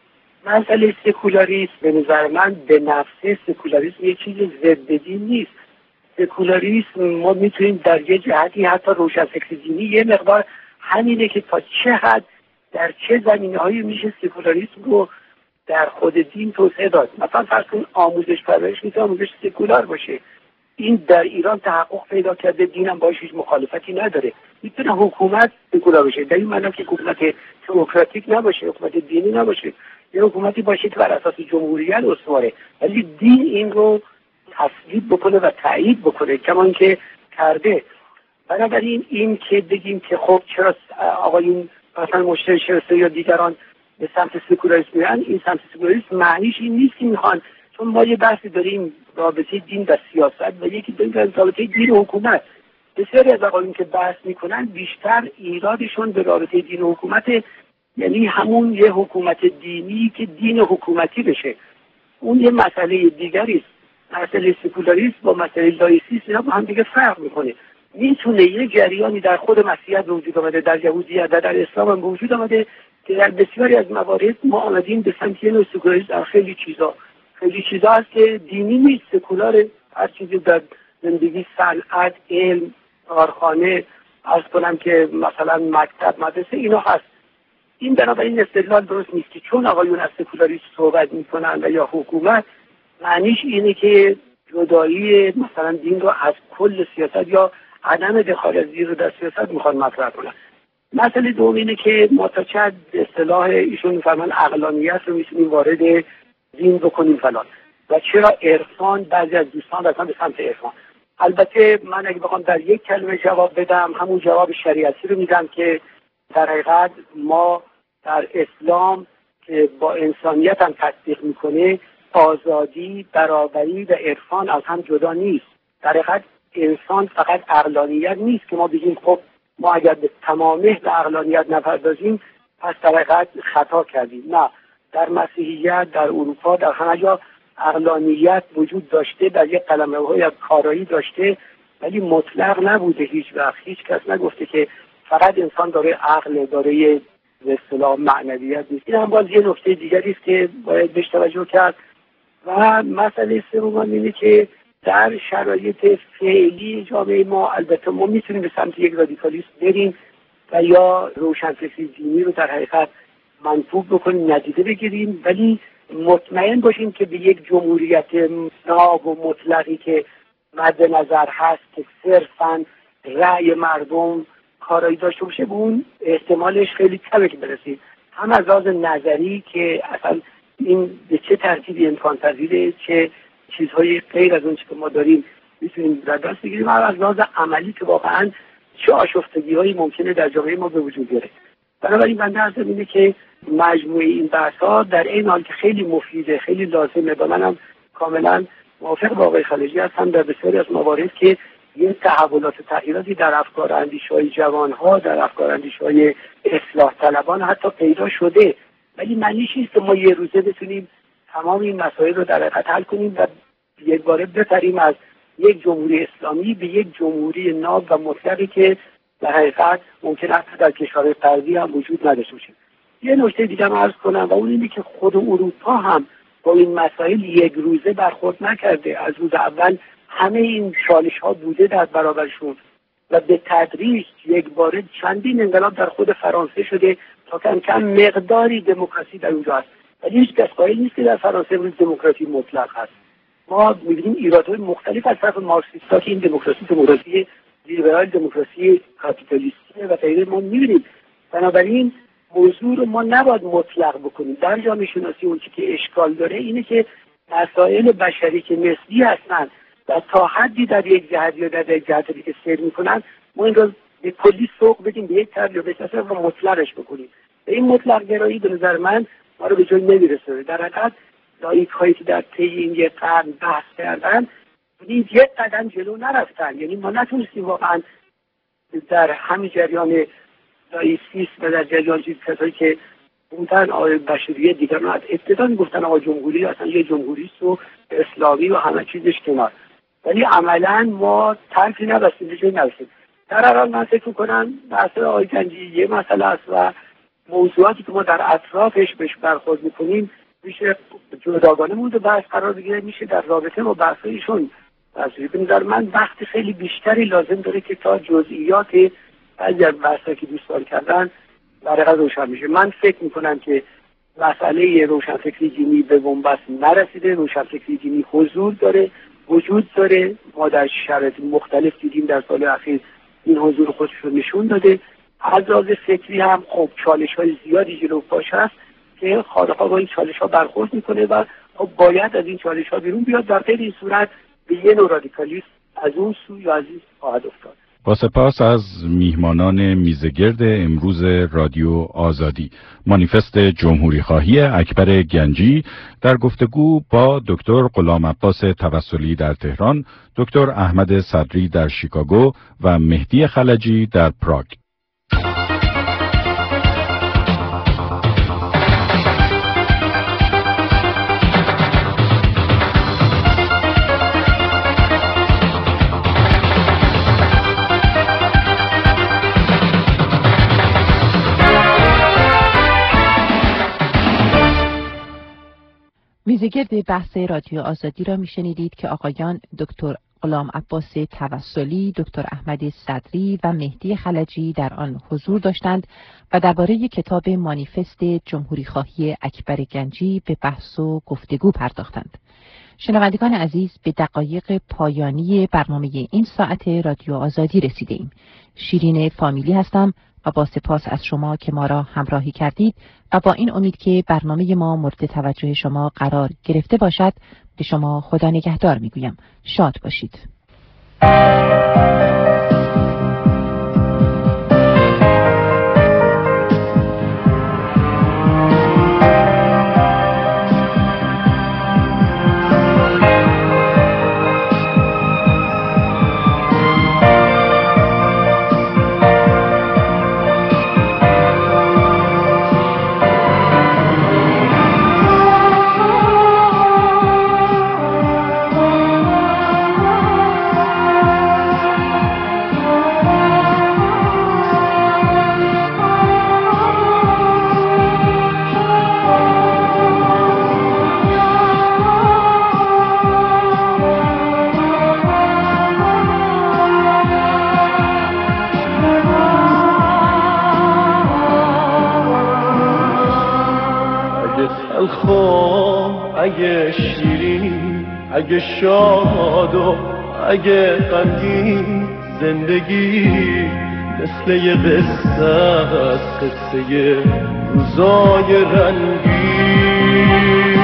مسئله سکولاریسم به نظر من به نفسه سکولاریسم یه چیز ضد دین نیست. سکولاریسم ما میتونیم در یه جهتی حتی روشنفکر دینی یه مقدار همینه که تا چه حد در چه زمینه‌هایی میشه سکولاریسم رو در خود دین توسعه داد. مثلا فرض کن آموزش پرورش میتونه آموزش سکولار باشه. این در ایران تحقق پیدا کرده، دینم باهاش هیچ مخالفتی نداره. میتونه حکومت سکولار باشه در این معنی که حکومت تئوکراتیک نباشه، حکومت دینی نباشه، یه حکومتی باشه که بر اساس جمهوریت استواره، ولی دین این رو تصویب بکنه و تایید بکنه کمان که کرده. بنابراین این که بگیم که خب چرا آقایون مثلا مجتهد شبستری یا دیگران به سمت سکولاریسم میرن، این سمت سکولاریسم معنیش این نیست که میخوان، چون ما یه بحثی داریم رابطه دین و سیاست و یکی داریم رابطه دین و حکومت. بسیاری از آقایون که بحث میکنن بیشتر ایرادشون به رابطه دین و حکومت، یعنی همون یه حکومت دینی که دین حکومتی بشه. اون یه مسئله دیگری است. مسئله سکولاریسم با مسئله لایسیسم اینا با هم دیگه فرق میکنه. میتونه یه جریانی در خود مسیحیت وجود آمده، در یهودیت و در اسلام هم وجود آمده که در بسیاری از موارد ما آمدیم به سمت یه سکولاریسم در خیلی چیزا. خیلی چیزا هست که دینی نیست، سکولاره. هر چیزی در زندگی، صنعت، علم، کارخانه، عرض کنم که مثلا مکتب، مدرسه اینا هست. این بنابراین استدلال درست نیست که چون آقایون از سکولاریسم صحبت میکنن و یا حکومت، معنیش اینه که جدایی مثلا دین رو از کل سیاست یا عدم دخالت دین رو در سیاست میخوان مطرح کنن. مسئله دوم اینه که ما تا چه اصطلاح ایشون میفرمان عقلانیت رو میتونیم وارد دین بکنیم فلان و چرا عرفان، بعضی از دوستان رفتن به سمت عرفان. البته من اگه بخوام در یک کلمه جواب بدم همون جواب شریعتی رو میدم که در حقیقت ما در اسلام که با انسانیت هم تصدیق میکنه آزادی، برابری و عرفان از هم جدا نیست. در حقیقت انسان فقط عقلانیت نیست که ما بگیم خب ما اگر به تمامه به عقلانیت نپردازیم پس در حقیقت خطا کردیم. نه، در مسیحیت، در اروپا، در همه جا عقلانیت وجود داشته، در یک قلمروهای کارایی داشته، ولی مطلق نبوده. هیچ وقت هیچ کس نگفته که فقط انسان داره عقل، داره به اصطلاح معنویت نیست. این هم باز یه نکته دیگری است که باید بهش توجه کرد. و مسئله سوم اینه که در شرایط فعلی جامعه ما البته ما میتونیم به سمت یک رادیکالیسم بریم و یا روشنفکری دینی رو در حقیقت منفوذ بکنیم، ندیده بگیریم، ولی مطمئن باشیم که به یک جمهوریت ناب و مطلقی که مد نظر هست که صرفاً رأی مردم کارایی داشته باشه، به اون احتمالش خیلی کمه که برسیم. هم از لحاظ نظری که اصلا این به چه ترتیبی امکان پذیره، چه چیزهای غیر از اون که ما داریم میتونیم در دست بگیریم، هم از لحاظ عملی که واقعاً چه آشفتگی‌هایی ممکنه در جامعه ما به وجود بیاره. بنابراین بنده عرض اینه که مجموعه این بحث‌ها در این حال که خیلی مفیده، خیلی لازمه و منم کاملاً موافق با آقای خلجی هستم در بسیاری از موارد که یه تحولات و تغییراتی در افکار اندیش‌های جوان‌ها، در افکار اندیش‌های اصلاح طلبان حتی پیدا شده، ولی معنیش نیست که ما یه روزه بتونیم تمام این مسائل رو در حقیقت حل کنیم و یک باره بپریم از یک جمهوری اسلامی به یک جمهوری ناب و مطلقی که در حقیقت ممکن است در کشورهای غربی هم وجود نداشته باشه. یه نکته دیگه هم عرض کنم و اون اینه که خود اروپا هم با این مسائل یک روزه برخورد نکرده. از روز اول همه این چالش ها بوده در برابرشون و به تدریج یک باره چندین انقلاب در خود فرانسه شده تا کم کم مقداری دموکراسی در اونجا هست، ولی هیچ کس قائل نیست که در فرانسه روز دموکراسی مطلق هست. ما می‌بینیم ایرادهای مختلف از طرف مارکسیست‌ها که این دموکراسی دموکراسی لیبرال، دموکراسی کاپیتالیستی و غیره ما می‌بینیم. بنابراین موضوع رو ما نباید مطلق بکنیم. در جامعه شناسی اون که اشکال داره اینه که مسائل بشری که نسبی هستند و تا حدی در یک جهت یا در یک جهت دیگه سیر میکنن، ما این رو به کلی سوق بدیم به یک طرف یا به طرف و مطلقش بکنیم. به این مطلق گرایی به نظر من ما رو به جای نمیرسونه. در حقیقت لایک هایی که در طی این یک قرن بحث کردن این یک قدم جلو نرفتن، یعنی ما نتونستیم واقعا در همین جریان لایسیسم و در جریان چیز کسایی که بودن آقای بشریه دیگران از ابتدا میگفتن آقا جمهوری اصلا یه جمهوریست و اسلامی و همه چیزش کنار، ولی عملا ما طرفی نبستیم، به جایی نرسیم. در هر حال من فکر می‌کنم بحث آقای گنجی یه مسئله است و موضوعاتی که ما در اطرافش بهش برخورد می‌کنیم میشه جداگانه مورد بحث قرار بگیره، میشه در رابطه با بحث‌هایشون تصویر. به نظر من وقت خیلی بیشتری لازم داره که تا جزئیات بعضی از بحث‌هایی که دوستان کردن برای روشن میشه. من فکر میکنم که مسئله روشنفکری دینی به بنبست نرسیده. روشنفکری دینی حضور داره، وجود داره. ما در شرایط مختلف دیدیم در سال اخیر این حضور خودش رو نشون داده. از لحاظ فکری هم خب چالش‌های زیادی جلو پاش هست که خالق‌ها با این چالش‌ها برخورد میکنه و خب باید از این چالش‌ها بیرون بیاد. در غیر این صورت به یه نوع رادیکالیسم از اون سو یا از این خواهد افتاد. با سپاس از میهمانان میزگرد امروز رادیو آزادی. مانیفست جمهوری خواهی اکبر گنجی در گفتگو با دکتر غلام عباس توسلی در تهران، دکتر احمد صدری در شیکاگو و مهدی خلجی در پراگ. میزگرد بحث رادیو آزادی را میشنیدید که آقایان دکتر غلام عباس توسلی، دکتر احمد صدری و مهدی خلجی در آن حضور داشتند و درباره کتاب مانیفست جمهوری خواهی اکبر گنجی به بحث و گفتگو پرداختند. شنوندگان عزیز، به دقایق پایانی برنامه این ساعت رادیو آزادی رسیده ایم. شیرین فامیلی هستم و با سپاس از شما که ما را همراهی کردید و با این امید که برنامه ما مورد توجه شما قرار گرفته باشد به شما خدا نگهدار میگویم. شاد باشید. اگه شیرین، اگه شاد و اگه غمگین، زندگی مثل یه قصه است، قصه روزای رنگین.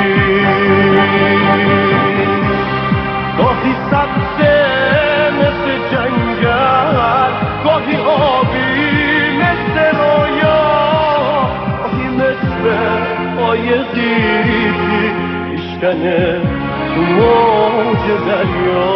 گاهی سبزه مثل جنگل، گاهی آبی مثل رویا، گاهی مثل قایقی میشکنه تو موج دریا.